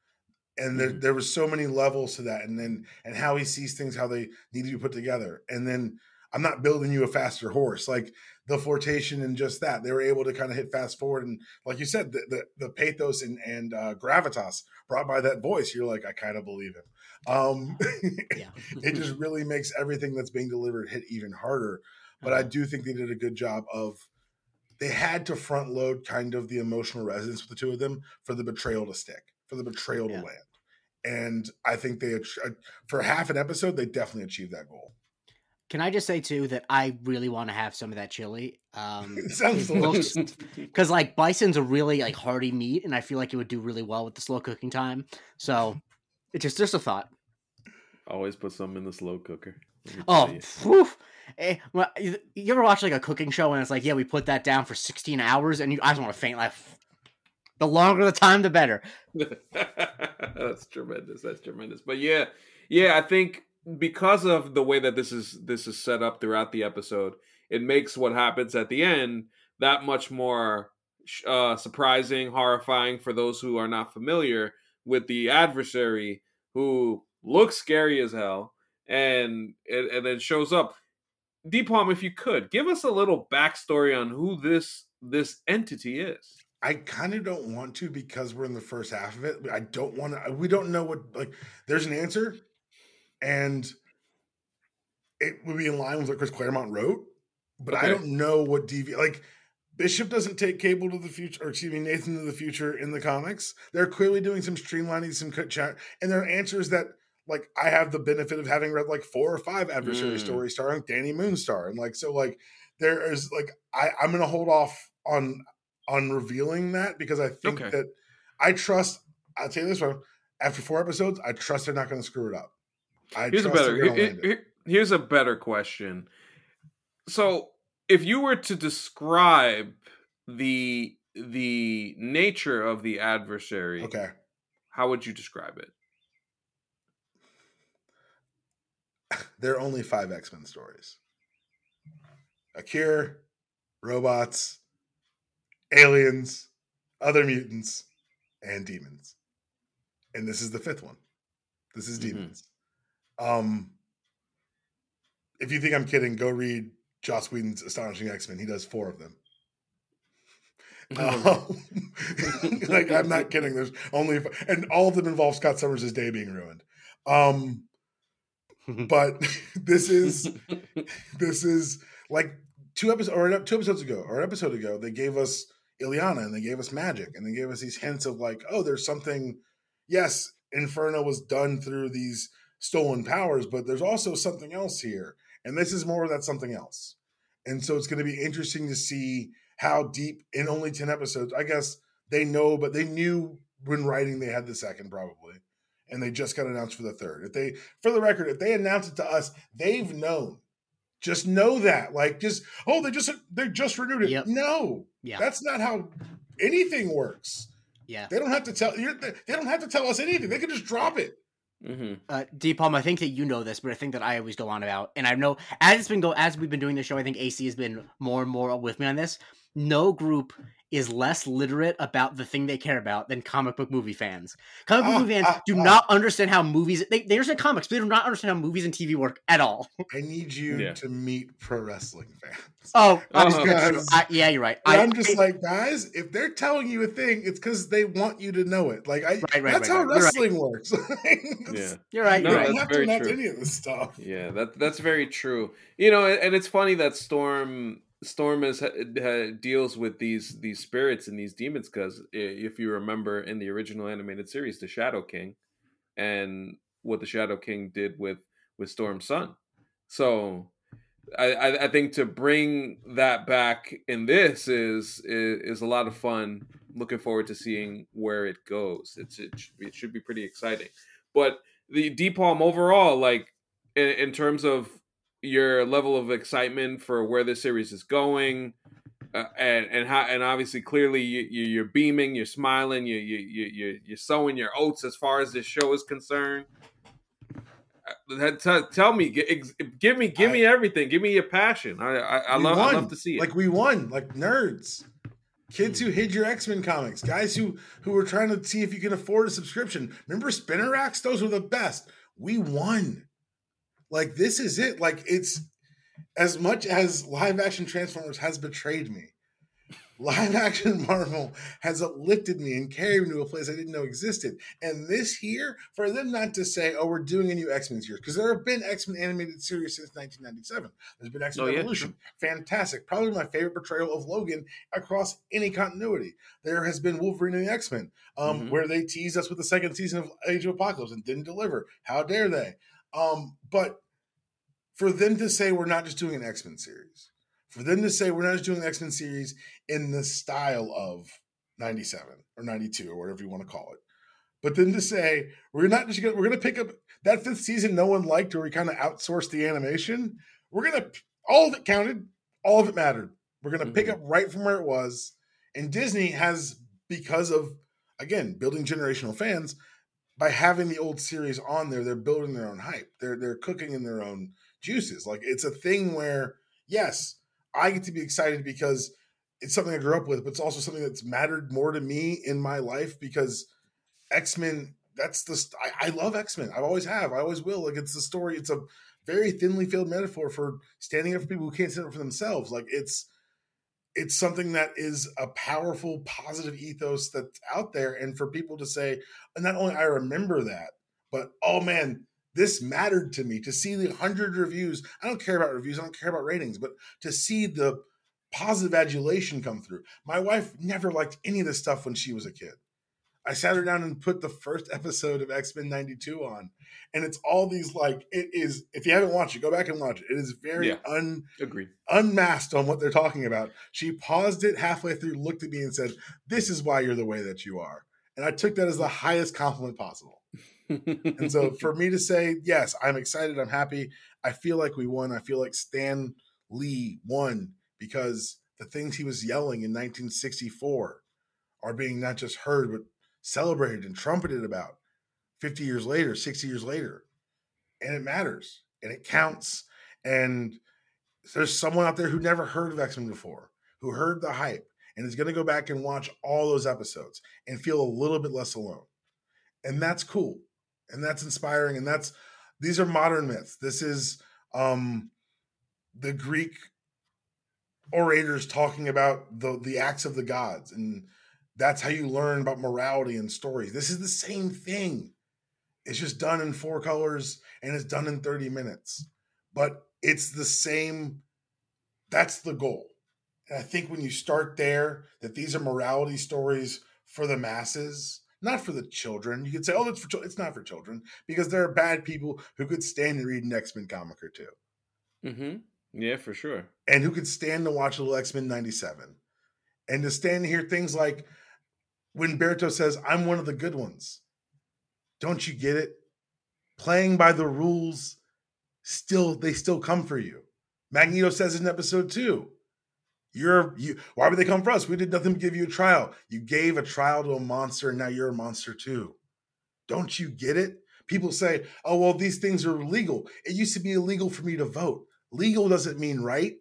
and there, mm-hmm. there was so many levels to that, and then and how he sees things, how they need to be put together. And then I'm not building you a faster horse, like the flirtation and just that they were able to kind of hit fast forward, and like you said, the the, the pathos and and uh, gravitas brought by that voice, you're like, I kind of believe him. Um, yeah. It just really makes everything that's being delivered hit even harder. But I do think they did a good job of, they had to front load kind of the emotional resonance with the two of them for the betrayal to stick, for the betrayal yeah. to land. And I think they, for half an episode, they definitely achieved that goal. Can I just say too that I really want to have some of that chili? Um, it sounds delicious. Because like bison's a really like hearty meat, and I feel like it would do really well with the slow cooking time. So it's just just a thought. Always put some in the slow cooker. Oh, whew. Eh, well, you, you ever watch like a cooking show and it's like, yeah, we put that down for sixteen hours, and you, I just want to faint like. The longer the time, the better. That's tremendous. That's tremendous. But yeah, yeah, I think because of the way that this is this is set up throughout the episode, it makes what happens at the end that much more uh, surprising, horrifying for those who are not familiar with the adversary, who looks scary as hell, and and, and then shows up. D-Palm, if you could give us a little backstory on who this this entity is. I kind of don't want to because we're in the first half of it. I don't want to. We don't know what, like, there's an answer, and it would be in line with what Chris Claremont wrote, but okay. I don't know what D V, like, Bishop doesn't take Cable to the future, or excuse me, Nathan to the future in the comics. They're clearly doing some streamlining, some cut chat, and there are answers that, like, I have the benefit of having read like four or five adversary mm. stories starring Danny Moonstar. And like, so like there is like, I, I'm going to hold off on, on revealing that because I think okay. that I trust, I'll tell you this one, after four episodes, I trust they're not going to screw it up. I here's a better, here, here, here's a better question. So if you were to describe the, the nature of the adversary, okay, how would you describe it? There are only five X-Men stories. A cure, robots, aliens, other mutants, and demons. And this is the fifth one. This is mm-hmm. demons. Um, if you think I'm kidding, go read Joss Whedon's Astonishing X-Men. He does four of them. um, like, I'm not kidding. There's only, and all of them involve Scott Summers' day being ruined. Um, but this is this is like two episodes or two episodes ago or an episode ago, they gave us Illyana and they gave us magic and they gave us these hints of like, oh, there's something. Yes, Inferno was done through these stolen powers, but there's also something else here, and this is more of that something else. And so it's going to be interesting to see how deep in only ten episodes. I guess they know, but they knew when writing they had the second probably. And they just got announced for the third. If they, for the record, if they announce it to us, they've known. Just know that. Like, just, oh, they just they just renewed it. Yep. No, yeah. That's not how anything works. Yeah, they don't have to tell. You're, they don't have to tell us anything. They can just drop it. Mm-hmm. Uh, D-Palm, I think that you know this, but I think that I always go on about, and I know as it's been go as we've been doing the show, I think A C has been more and more with me on this. No group is less literate about the thing they care about than comic book movie fans. Comic book uh, movie fans uh, do uh, not understand how movies, they, they understand comics, but they do not understand how movies and T V work at all. I need you yeah. to meet pro wrestling fans. Oh, uh, I, yeah, you're right. I, I'm just I, like, guys, if they're telling you a thing, it's because they want you to know it. Like, I, right, right, that's right, how right. wrestling right. works. yeah. You're right. You you're don't right. have to know any of this stuff. Yeah, that that's very true. You know, and it's funny that Storm... Storm is, uh, deals with these these spirits and these demons because if you remember in the original animated series, the Shadow King, and what the Shadow King did with with Storm's son. So I, I think to bring that back in this is, is is a lot of fun. Looking forward to seeing where it goes. It's it should be, it should be pretty exciting. But the D-Palm overall, like in, in terms of your level of excitement for where this series is going, uh, and and how, and obviously clearly you, you you're beaming, you're smiling, you you you you're sowing your oats as far as this show is concerned. Uh, t- tell me, give me, give me everything, give me your passion. I I, I love I love to see it. Like we won, like nerds, kids who hid your X-Men comics, guys who who were trying to see if you can afford a subscription. Remember spinner racks? Those were the best. We won. Like, this is it. Like, it's as much as live action Transformers has betrayed me, live action Marvel has uplifted me and carried me to a place I didn't know existed. And this here, for them not to say, oh, we're doing a new X-Men series, because there have been X-Men animated series since nineteen ninety-seven. There's been X-Men oh, yeah, Evolution. Sure. Fantastic. Probably my favorite portrayal of Logan across any continuity. There has been Wolverine and the X-Men, um, mm-hmm. where they teased us with the second season of Age of Apocalypse and didn't deliver. How dare they? Um, but for them to say we're not just doing an X-Men series, for them to say we're not just doing an X-Men series in the style of ninety-seven or ninety-two or whatever you want to call it, but then to say we're not just gonna, we're going to pick up that fifth season no one liked or we kind of outsourced the animation. We're going to, all of it counted, all of it mattered. We're going to mm-hmm. pick up right from where it was. And Disney has because of, again, building generational fans. By having the old series on there, they're building their own hype. They're they're cooking in their own juices. Like, it's a thing where, yes, I get to be excited because it's something I grew up with, but it's also something that's mattered more to me in my life because X-Men, that's the, I, I love X-Men. I always have. I always will. Like, it's the story. It's a very thinly veiled metaphor for standing up for people who can't stand up for themselves. Like, it's, it's something that is a powerful, positive ethos that's out there. And for people to say, and not only I remember that, but, oh man, this mattered to me to see the hundred reviews. I don't care about reviews. I don't care about ratings, but to see the positive adulation come through. My wife never liked any of this stuff when she was a kid. I sat her down and put the first episode of X-Men ninety-two on, and it's all these, like, it is, if you haven't watched it, go back and watch it. It is very yeah, un, agreed. unmasked on what they're talking about. She paused it halfway through, looked at me and said, "This is why you're the way that you are." And I took that as the highest compliment possible. And so for me to say, yes, I'm excited, I'm happy, I feel like we won. I feel like Stan Lee won because the things he was yelling in nineteen sixty-four are being not just heard, but celebrated and trumpeted about fifty years later, sixty years later. And it matters and it counts. And there's someone out there who never heard of X-Men before, who heard the hype and is going to go back and watch all those episodes and feel a little bit less alone. And that's cool. And that's inspiring. And that's, these are modern myths. This is um, the Greek orators talking about the, the acts of the gods. And that's how you learn about morality and stories. This is the same thing. It's just done in four colors and it's done in thirty minutes. But it's the same. That's the goal. And I think when you start there, that these are morality stories for the masses, not for the children. You could say, oh, that's for children. It's not for children because there are bad people who could stand and read an X-Men comic or two. Mm-hmm. Yeah, for sure. And who could stand to watch a little X-Men ninety-seven. And to stand and hear things like when Berto says, "I'm one of the good ones." Don't you get it? Playing by the rules, still they still come for you. Magneto says in episode two, You're you. Why would they come for us? We did nothing but give you a trial. You gave a trial to a monster, and now you're a monster too. Don't you get it? People say, "Oh, well, these things are illegal. It used to be illegal for me to vote. Legal doesn't mean right."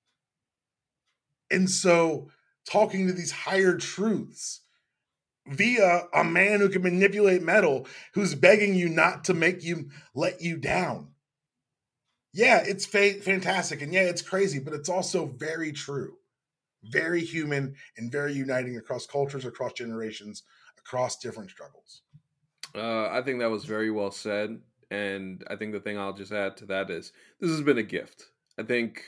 And so, talking to these higher truths via a man who can manipulate metal, who's begging you not to make you let you down. Yeah, it's fa- fantastic, and yeah, it's crazy, but it's also very true. Very human and very uniting across cultures, across generations, across different struggles. Uh, I think that was very well said. And I think the thing I'll just add to that is this has been a gift. I think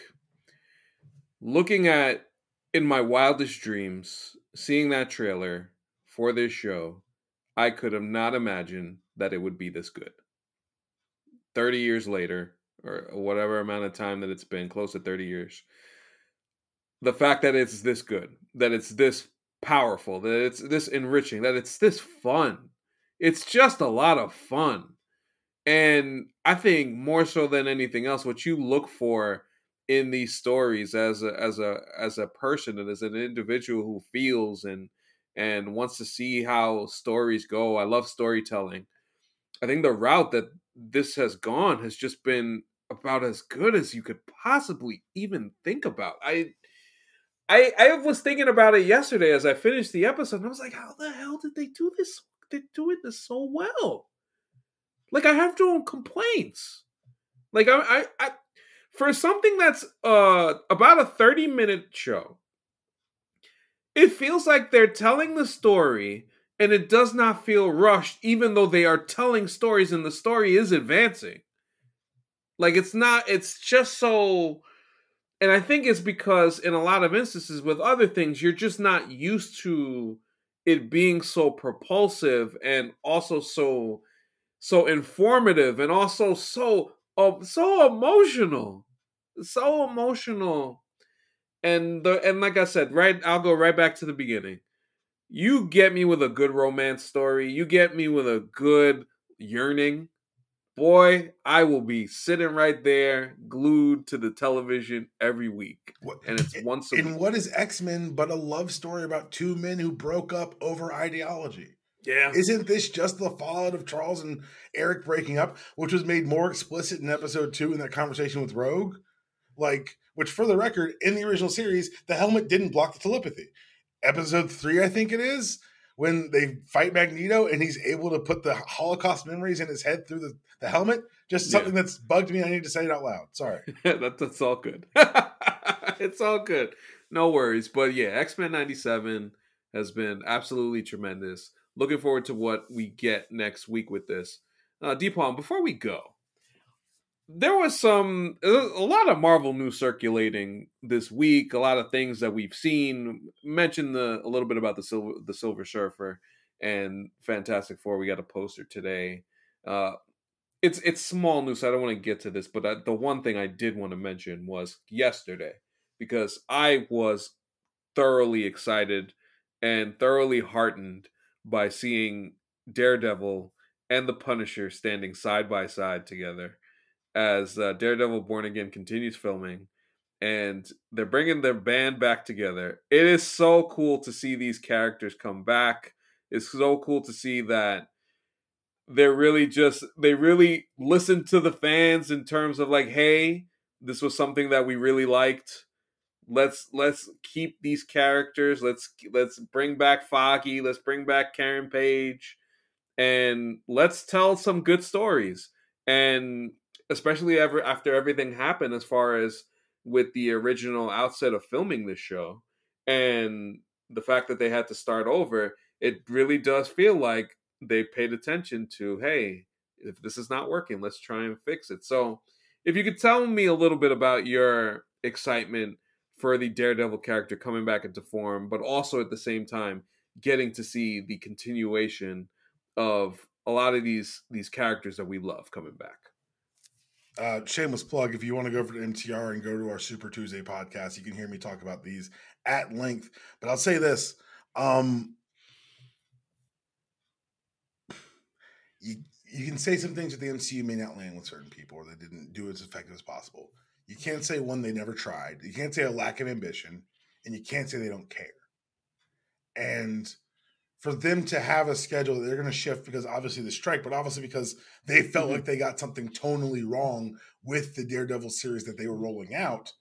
looking at, in my wildest dreams, seeing that trailer for this show, I could have not imagined that it would be this good. thirty years later, or whatever amount of time that it's been, close to thirty years. The fact that it's this good, that it's this powerful, that it's this enriching, that it's this fun. It's just a lot of fun. And I think more so than anything else, what you look for in these stories as a as a as a person and as an individual who feels and and wants to see how stories go. I love storytelling. I think the route that this has gone has just been about as good as you could possibly even think about. I I I was thinking about it yesterday as I finished the episode, and I was like, how the hell did they do this? They're doing this so well. Like, I have no complaints. Like, I, I, I for something that's uh about a thirty minute show, it feels like they're telling the story, and it does not feel rushed, even though they are telling stories, and the story is advancing. Like, it's not. It's just so. And I think it's because in a lot of instances with other things, you're just not used to it being so propulsive and also so so informative and also so uh, so emotional. So emotional. And the and like I said, right, I'll go right back to the beginning. You get me with a good romance story. You get me with a good yearning. boy, I will be sitting right there, glued to the television every week, What, and it's once a and week. what is X-Men but a love story about two men who broke up over ideology? Yeah. Isn't this just the fallout of Charles and Eric breaking up, which was made more explicit in episode two in that conversation with Rogue? Like, which for the record, in the original series, the helmet didn't block the telepathy. Episode three, I think it is, when they fight Magneto and he's able to put the Holocaust memories in his head through the, the helmet. Just something yeah. that's bugged me. I need to say it out loud. Sorry. that, that's all good. It's all good. No worries. But yeah, X-Men ninety-seven has been absolutely tremendous. Looking forward to what we get next week with this. Uh, D-Palm, before we go, there was some, a lot of Marvel news circulating this week. A lot of things that we've seen. Mentioned the a little bit about the Silver, the Silver Surfer and Fantastic Four. We got a poster today. Uh, it's it's small news, so I don't want to get to this. But I, the one thing I did want to mention was yesterday, because I was thoroughly excited and thoroughly heartened by seeing Daredevil and the Punisher standing side by side together as uh, Daredevil Born Again continues filming, and they're bringing their band back together. It is so cool to see these characters come back. It's so cool to see that they're really just, they really listen to the fans in terms of like, hey, this was something that we really liked. Let's let's keep these characters. Let's let's bring back Foggy. Let's bring back Karen Page, and let's tell some good stories. And especially ever after everything happened, as far as with the original outset of filming this show, and the fact that they had to start over, it really does feel like they paid attention to, hey, if this is not working, let's try and fix it. So, if you could tell me a little bit about your excitement for the Daredevil character coming back into form, but also at the same time getting to see the continuation of a lot of these these characters that we love coming back. Uh, shameless plug, if you want to go over to M T R and go to our Super Tuesday podcast, you can hear me talk about these at length. But I'll say this. Um, you, you can say some things that the M C U may not land with certain people, or they didn't do as effective as possible. You can't say, one, they never tried. You can't say a lack of ambition, and you can't say they don't care. And for them to have a schedule that they're going to shift because obviously the strike, but obviously because they felt mm-hmm. like they got something tonally wrong with the Daredevil series that they were rolling out.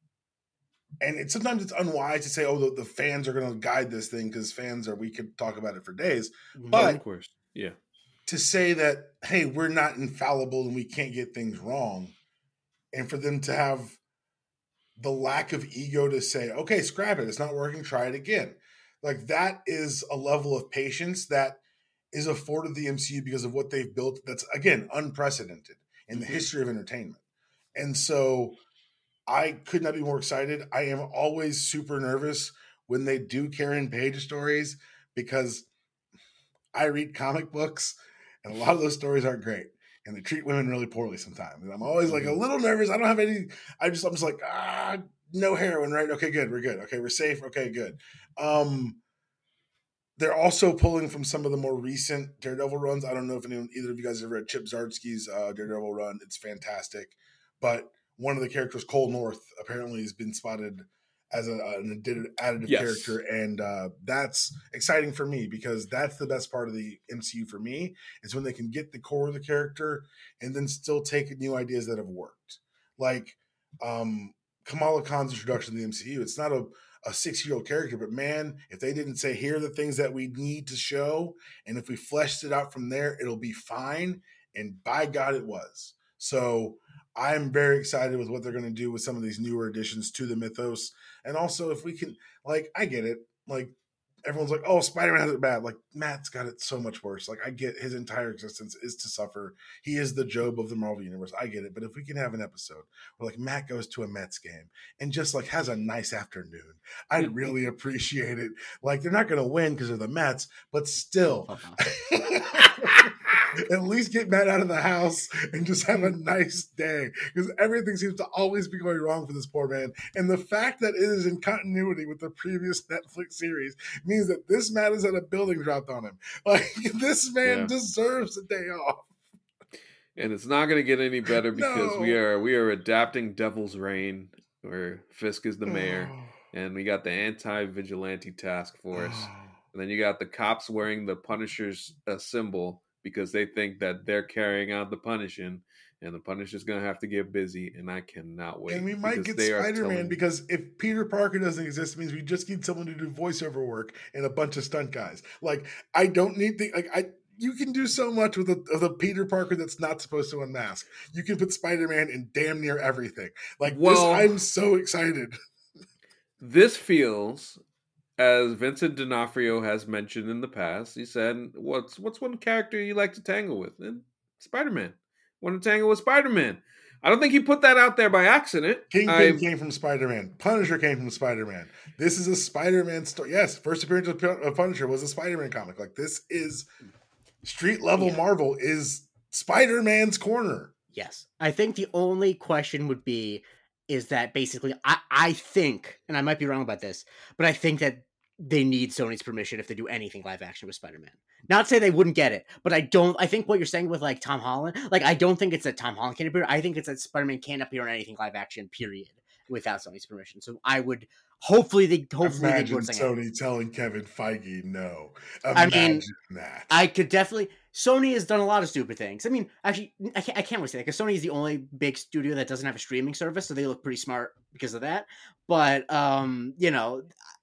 And it, sometimes it's unwise to say, oh, the, the fans are going to guide this thing because fans are, we could talk about it for days. But of course, yeah. To say that, hey, we're not infallible and we can't get things wrong. And for them to have the lack of ego to say, okay, scrap it. It's not working. Try it again. Like, that is a level of patience that is afforded the M C U because of what they've built. That's, again, unprecedented in the mm-hmm. history of entertainment. And so I could not be more excited. I am always super nervous when they do Karen Page stories because I read comic books and a lot of those stories aren't great. And they treat women really poorly sometimes. And I'm always like a little nervous. I don't have any, I just, I'm just like, ah, no heroin, right? Okay, good. We're good. Okay, we're safe. Okay, good. Um, they're also pulling from some of the more recent Daredevil runs. I don't know if anyone, either of you guys have read Chip Zdarsky's uh, Daredevil run. It's fantastic. But one of the characters, Cole North, apparently has been spotted as a, an additive yes. character. And uh, that's exciting for me because that's the best part of the M C U for me is when they can get the core of the character and then still take new ideas that have worked. Like um, Kamala Khan's introduction to the M C U. It's not a, a six-year-old character, but man, if they didn't say, here are the things that we need to show, and if we fleshed it out from there, it'll be fine. And by God, it was. So I'm very excited with what they're going to do with some of these newer additions to the mythos. And also, if we can, like, I get it. Like, everyone's like, oh, Spider-Man has it bad. Like, Matt's got it so much worse. Like, I get his entire existence is to suffer. He is the Job of the Marvel Universe. I get it. But if we can have an episode where, like, Matt goes to a Mets game and just, like, has a nice afternoon, I'd really appreciate it. Like, they're not going to win because they're the Mets, but still. At least get Matt out of the house and just have a nice day because everything seems to always be going wrong for this poor man. And the fact that it is in continuity with the previous Netflix series means that this man has had a building dropped on him. Like, this man yeah. deserves a day off. And it's not going to get any better because No. we are we are adapting Devil's Reign, where Fisk is the mayor, and we got the anti-vigilante task force, and then you got the cops wearing the Punisher's uh, symbol because they think that they're carrying out the punishing, and the Punisher's going to have to get busy, and I cannot wait. And we might get Spider-Man telling... because if Peter Parker doesn't exist, it means we just need someone to do voiceover work and a bunch of stunt guys. Like, I don't need the like I. You can do so much with a, with a Peter Parker that's not supposed to unmask. You can put Spider-Man in damn near everything. Like, well, this, I'm so excited. This feels, as Vincent D'Onofrio has mentioned in the past, he said, what's what's one character you like to tangle with? And Spider-Man. Want to tangle with Spider-Man. I don't think he put that out there by accident. Kingpin I... came from Spider-Man. Punisher came from Spider-Man. This is a Spider-Man story. Yes, first appearance of Punisher was a Spider-Man comic. Like, this is... Street level yeah. Marvel is Spider-Man's corner. Yes. I think the only question would be is that basically I, I think, and I might be wrong about this, but I think that they need Sony's permission if they do anything live action with Spider-Man. Not to say they wouldn't get it, but I don't I think what you're saying with like Tom Holland, like I don't think it's that Tom Holland can't appear. I think it's that Spider-Man can't appear in anything live action, period, without Sony's permission. So I would hopefully they hopefully Imagine they Sony telling Kevin Feige no. Imagine I mean, that. I could definitely. Sony has done a lot of stupid things. I mean, actually, I can't, I can't really say that because Sony is the only big studio that doesn't have a streaming service, so they look pretty smart because of that. But um, you know,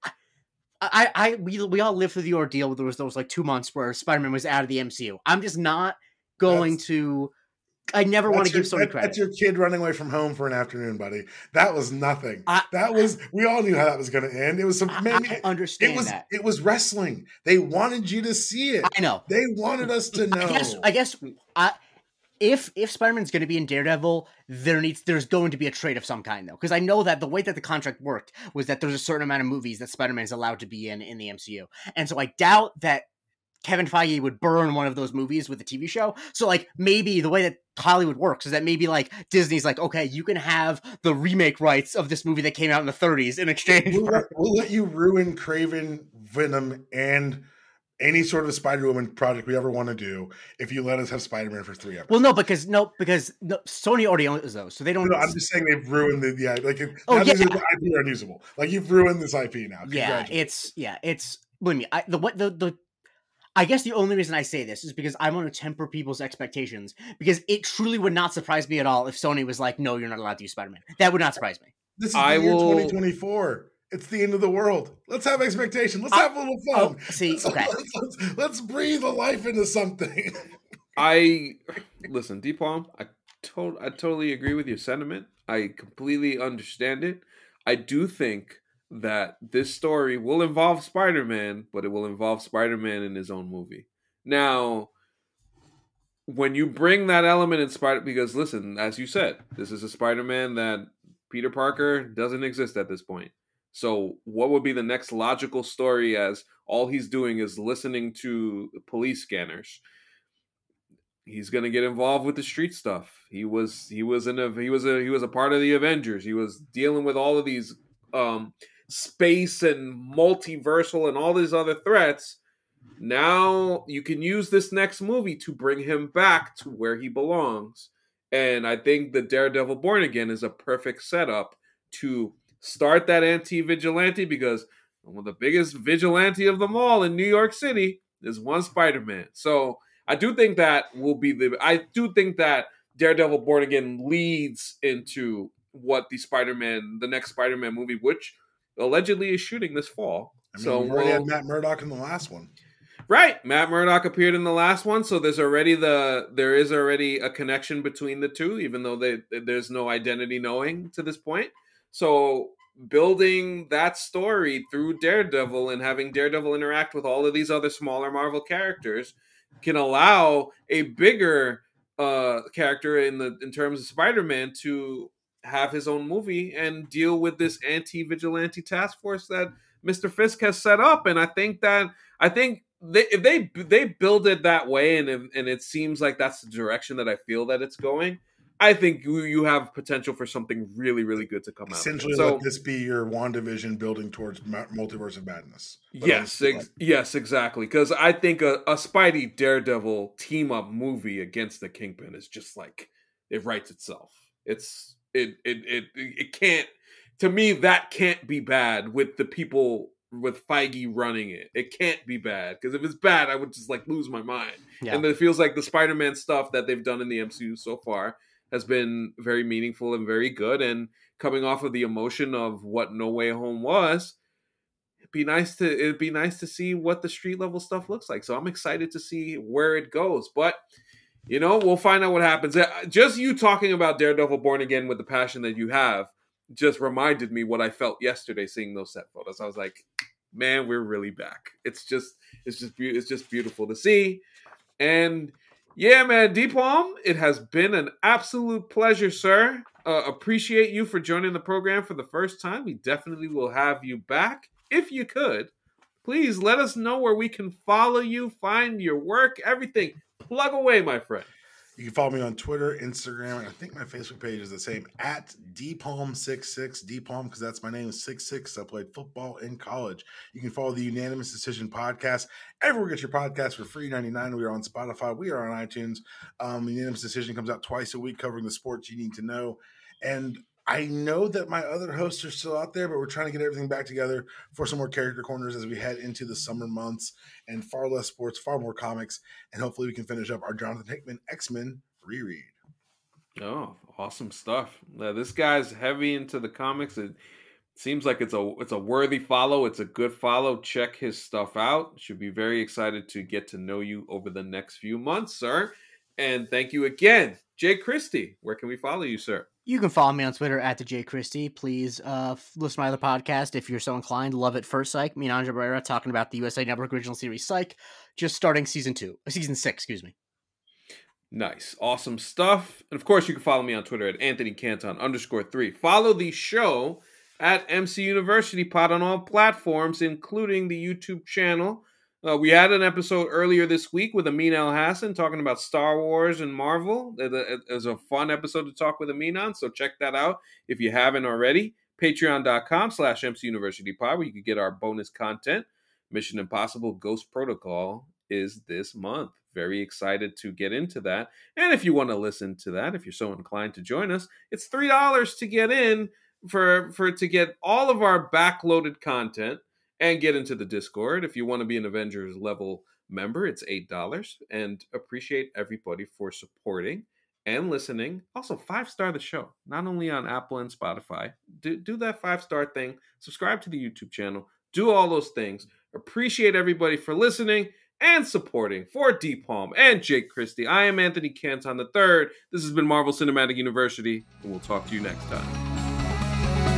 I, I, we we all lived through the ordeal. There was those like two months where Spider-Man was out of the M C U. I'm just not going that's, to. I never want to your, give Sony that, credit. That's your kid running away from home for an afternoon, buddy. That was nothing. I, that was we all knew how that was going to end. It was some. I, man, I understand it was, that. It was wrestling. They wanted you to see it. I know. They wanted us to know. I guess. I guess. I, if if Spider-Man's going to be in Daredevil, there needs there's going to be a trade of some kind though, because I know that the way that the contract worked was that there's a certain amount of movies that Spider-Man is allowed to be in in the M C U, and so I doubt that Kevin Feige would burn one of those movies with a T V show. So like maybe the way that Hollywood works is that maybe like Disney's like, okay, you can have the remake rights of this movie that came out in the thirties in exchange. We'll, for- let, we'll let you ruin Kraven, Venom, and any sort of Spider-Woman project we ever want to do if you let us have Spider-Man for three episodes. Well, no, because no, because no, Sony already owns those, so they don't. No, I'm just saying they've ruined the yeah, like oh, now yeah. the I P are unusable. Like you've ruined this I P now. Yeah, it's yeah, it's believe me, I the what the the. I guess the only reason I say this is because I want to temper people's expectations, because it truly would not surprise me at all if Sony was like, no, you're not allowed to use Spider-Man. That would not surprise me. This is the I year will... twenty twenty-four. It's the end of the world. Let's have expectation. Let's I... have a little fun. Oh, see, let's, okay. Let's, let's, let's breathe a life into something. I, listen, D-Palm, I, to- I totally agree with your sentiment. I completely understand it. I do think that this story will involve Spider-Man, but it will involve Spider-Man in his own movie. Now, when you bring that element in Spider, because listen, as you said, this is a Spider-Man that Peter Parker doesn't exist at this point. So what would be the next logical story as all he's doing is listening to police scanners? He's gonna get involved with the street stuff. He was he was in a he was a he was a part of the Avengers. He was dealing with all of these um space and multiversal and all these other threats. Now you can use this next movie to bring him back to where he belongs. And I think the Daredevil Born Again is a perfect setup to start that anti-vigilante, because one of the biggest vigilante of them all in New York City is one Spider-Man. So I do think that will be the I do think that Daredevil Born Again leads into what the Spider-Man, the next Spider-Man movie, which allegedly is shooting this fall. I mean, so we already we'll, had Matt Murdock in the last one. Right. Matt Murdock appeared in the last one, so there's already the there is already a connection between the two, even though they, there's no identity knowing to this point. So building that story through Daredevil and having Daredevil interact with all of these other smaller Marvel characters can allow a bigger uh, character in the in terms of Spider-Man to have his own movie and deal with this anti-vigilante task force that Mister Fisk has set up. And I think that I think they, if they they build it that way, and if, and it seems like that's the direction that I feel that it's going, I think you, you have potential for something really, really good to come out. Essentially, So, let this be your WandaVision building towards Multiverse of Madness. But yes, ex- yes, exactly. Because I think a, a Spidey Daredevil team up movie against the Kingpin is just like it writes itself. It's it it it it can't. To me, that can't be bad with the people with Feige running it. It can't be bad because if it's bad, I would just like lose my mind. Yeah. And it feels like the Spider-Man stuff that they've done in the M C U so far has been very meaningful and very good. And coming off of the emotion of what No Way Home was, it'd be nice to it'd be nice to see what the street level stuff looks like. So I'm excited to see where it goes. But you know, we'll find out what happens. Just you talking about Daredevil Born Again with the passion that you have just reminded me what I felt yesterday seeing those set photos. I was like, man, we're really back. It's just it's just be- it's just beautiful to see. And yeah, man, D-Palm, it has been an absolute pleasure, sir. Uh, appreciate you for joining the program for the first time. We definitely will have you back. If you could, please let us know where we can follow you, find your work, everything. Plug away, my friend. You can follow me on Twitter, Instagram, and I think my Facebook page is the same, at D Palm sixty-six. D Palm, because that's my name, is sixty-six. I played football in college. You can follow the Unanimous Decision Podcast everywhere you get your podcast for free ninety-nine. We are on Spotify. We are on iTunes. Um, Unanimous Decision comes out twice a week covering the sports you need to know. And I know that my other hosts are still out there, but we're trying to get everything back together for some more character corners as we head into the summer months and far less sports, far more comics, and hopefully we can finish up our Jonathan Hickman X-Men reread. Oh, awesome stuff. Now, this guy's heavy into the comics. It seems like it's a it's a worthy follow. It's a good follow. Check his stuff out. Should be very excited to get to know you over the next few months, sir. And thank you again. Jay Christie, where can we follow you, sir? You can follow me on Twitter at the J Christie. Please uh, listen to my other podcast if you're so inclined. Love It First Psych. Me and Andre Barrera talking about the U S A Network original series Psych, just starting season two, season six, excuse me. Nice. Awesome stuff. And of course, you can follow me on Twitter at Anthony Canton underscore three. Follow the show at M C University Pod on all platforms, including the YouTube channel. Uh, we had an episode earlier this week with Amin Al Hassan talking about Star Wars and Marvel. It, it, it was a fun episode to talk with Amin on, so check that out if you haven't already. Patreon.com slash MC University Pod, where you can get our bonus content. Mission Impossible Ghost Protocol is this month. Very excited to get into that. And if you want to listen to that, if you're so inclined to join us, it's three dollars to get in for, for to get all of our backloaded content and get into the Discord. If you want to be an Avengers level member, it's eight dollars. And appreciate everybody for supporting and listening. Also, five-star the show, not only on Apple and Spotify. Do, do that five-star thing. Subscribe to the YouTube channel. Do all those things. Appreciate everybody for listening and supporting. For D-Palm and Jake Christie, I am Anthony Canton the third. This has been Marvel Cinematic University, and we'll talk to you next time.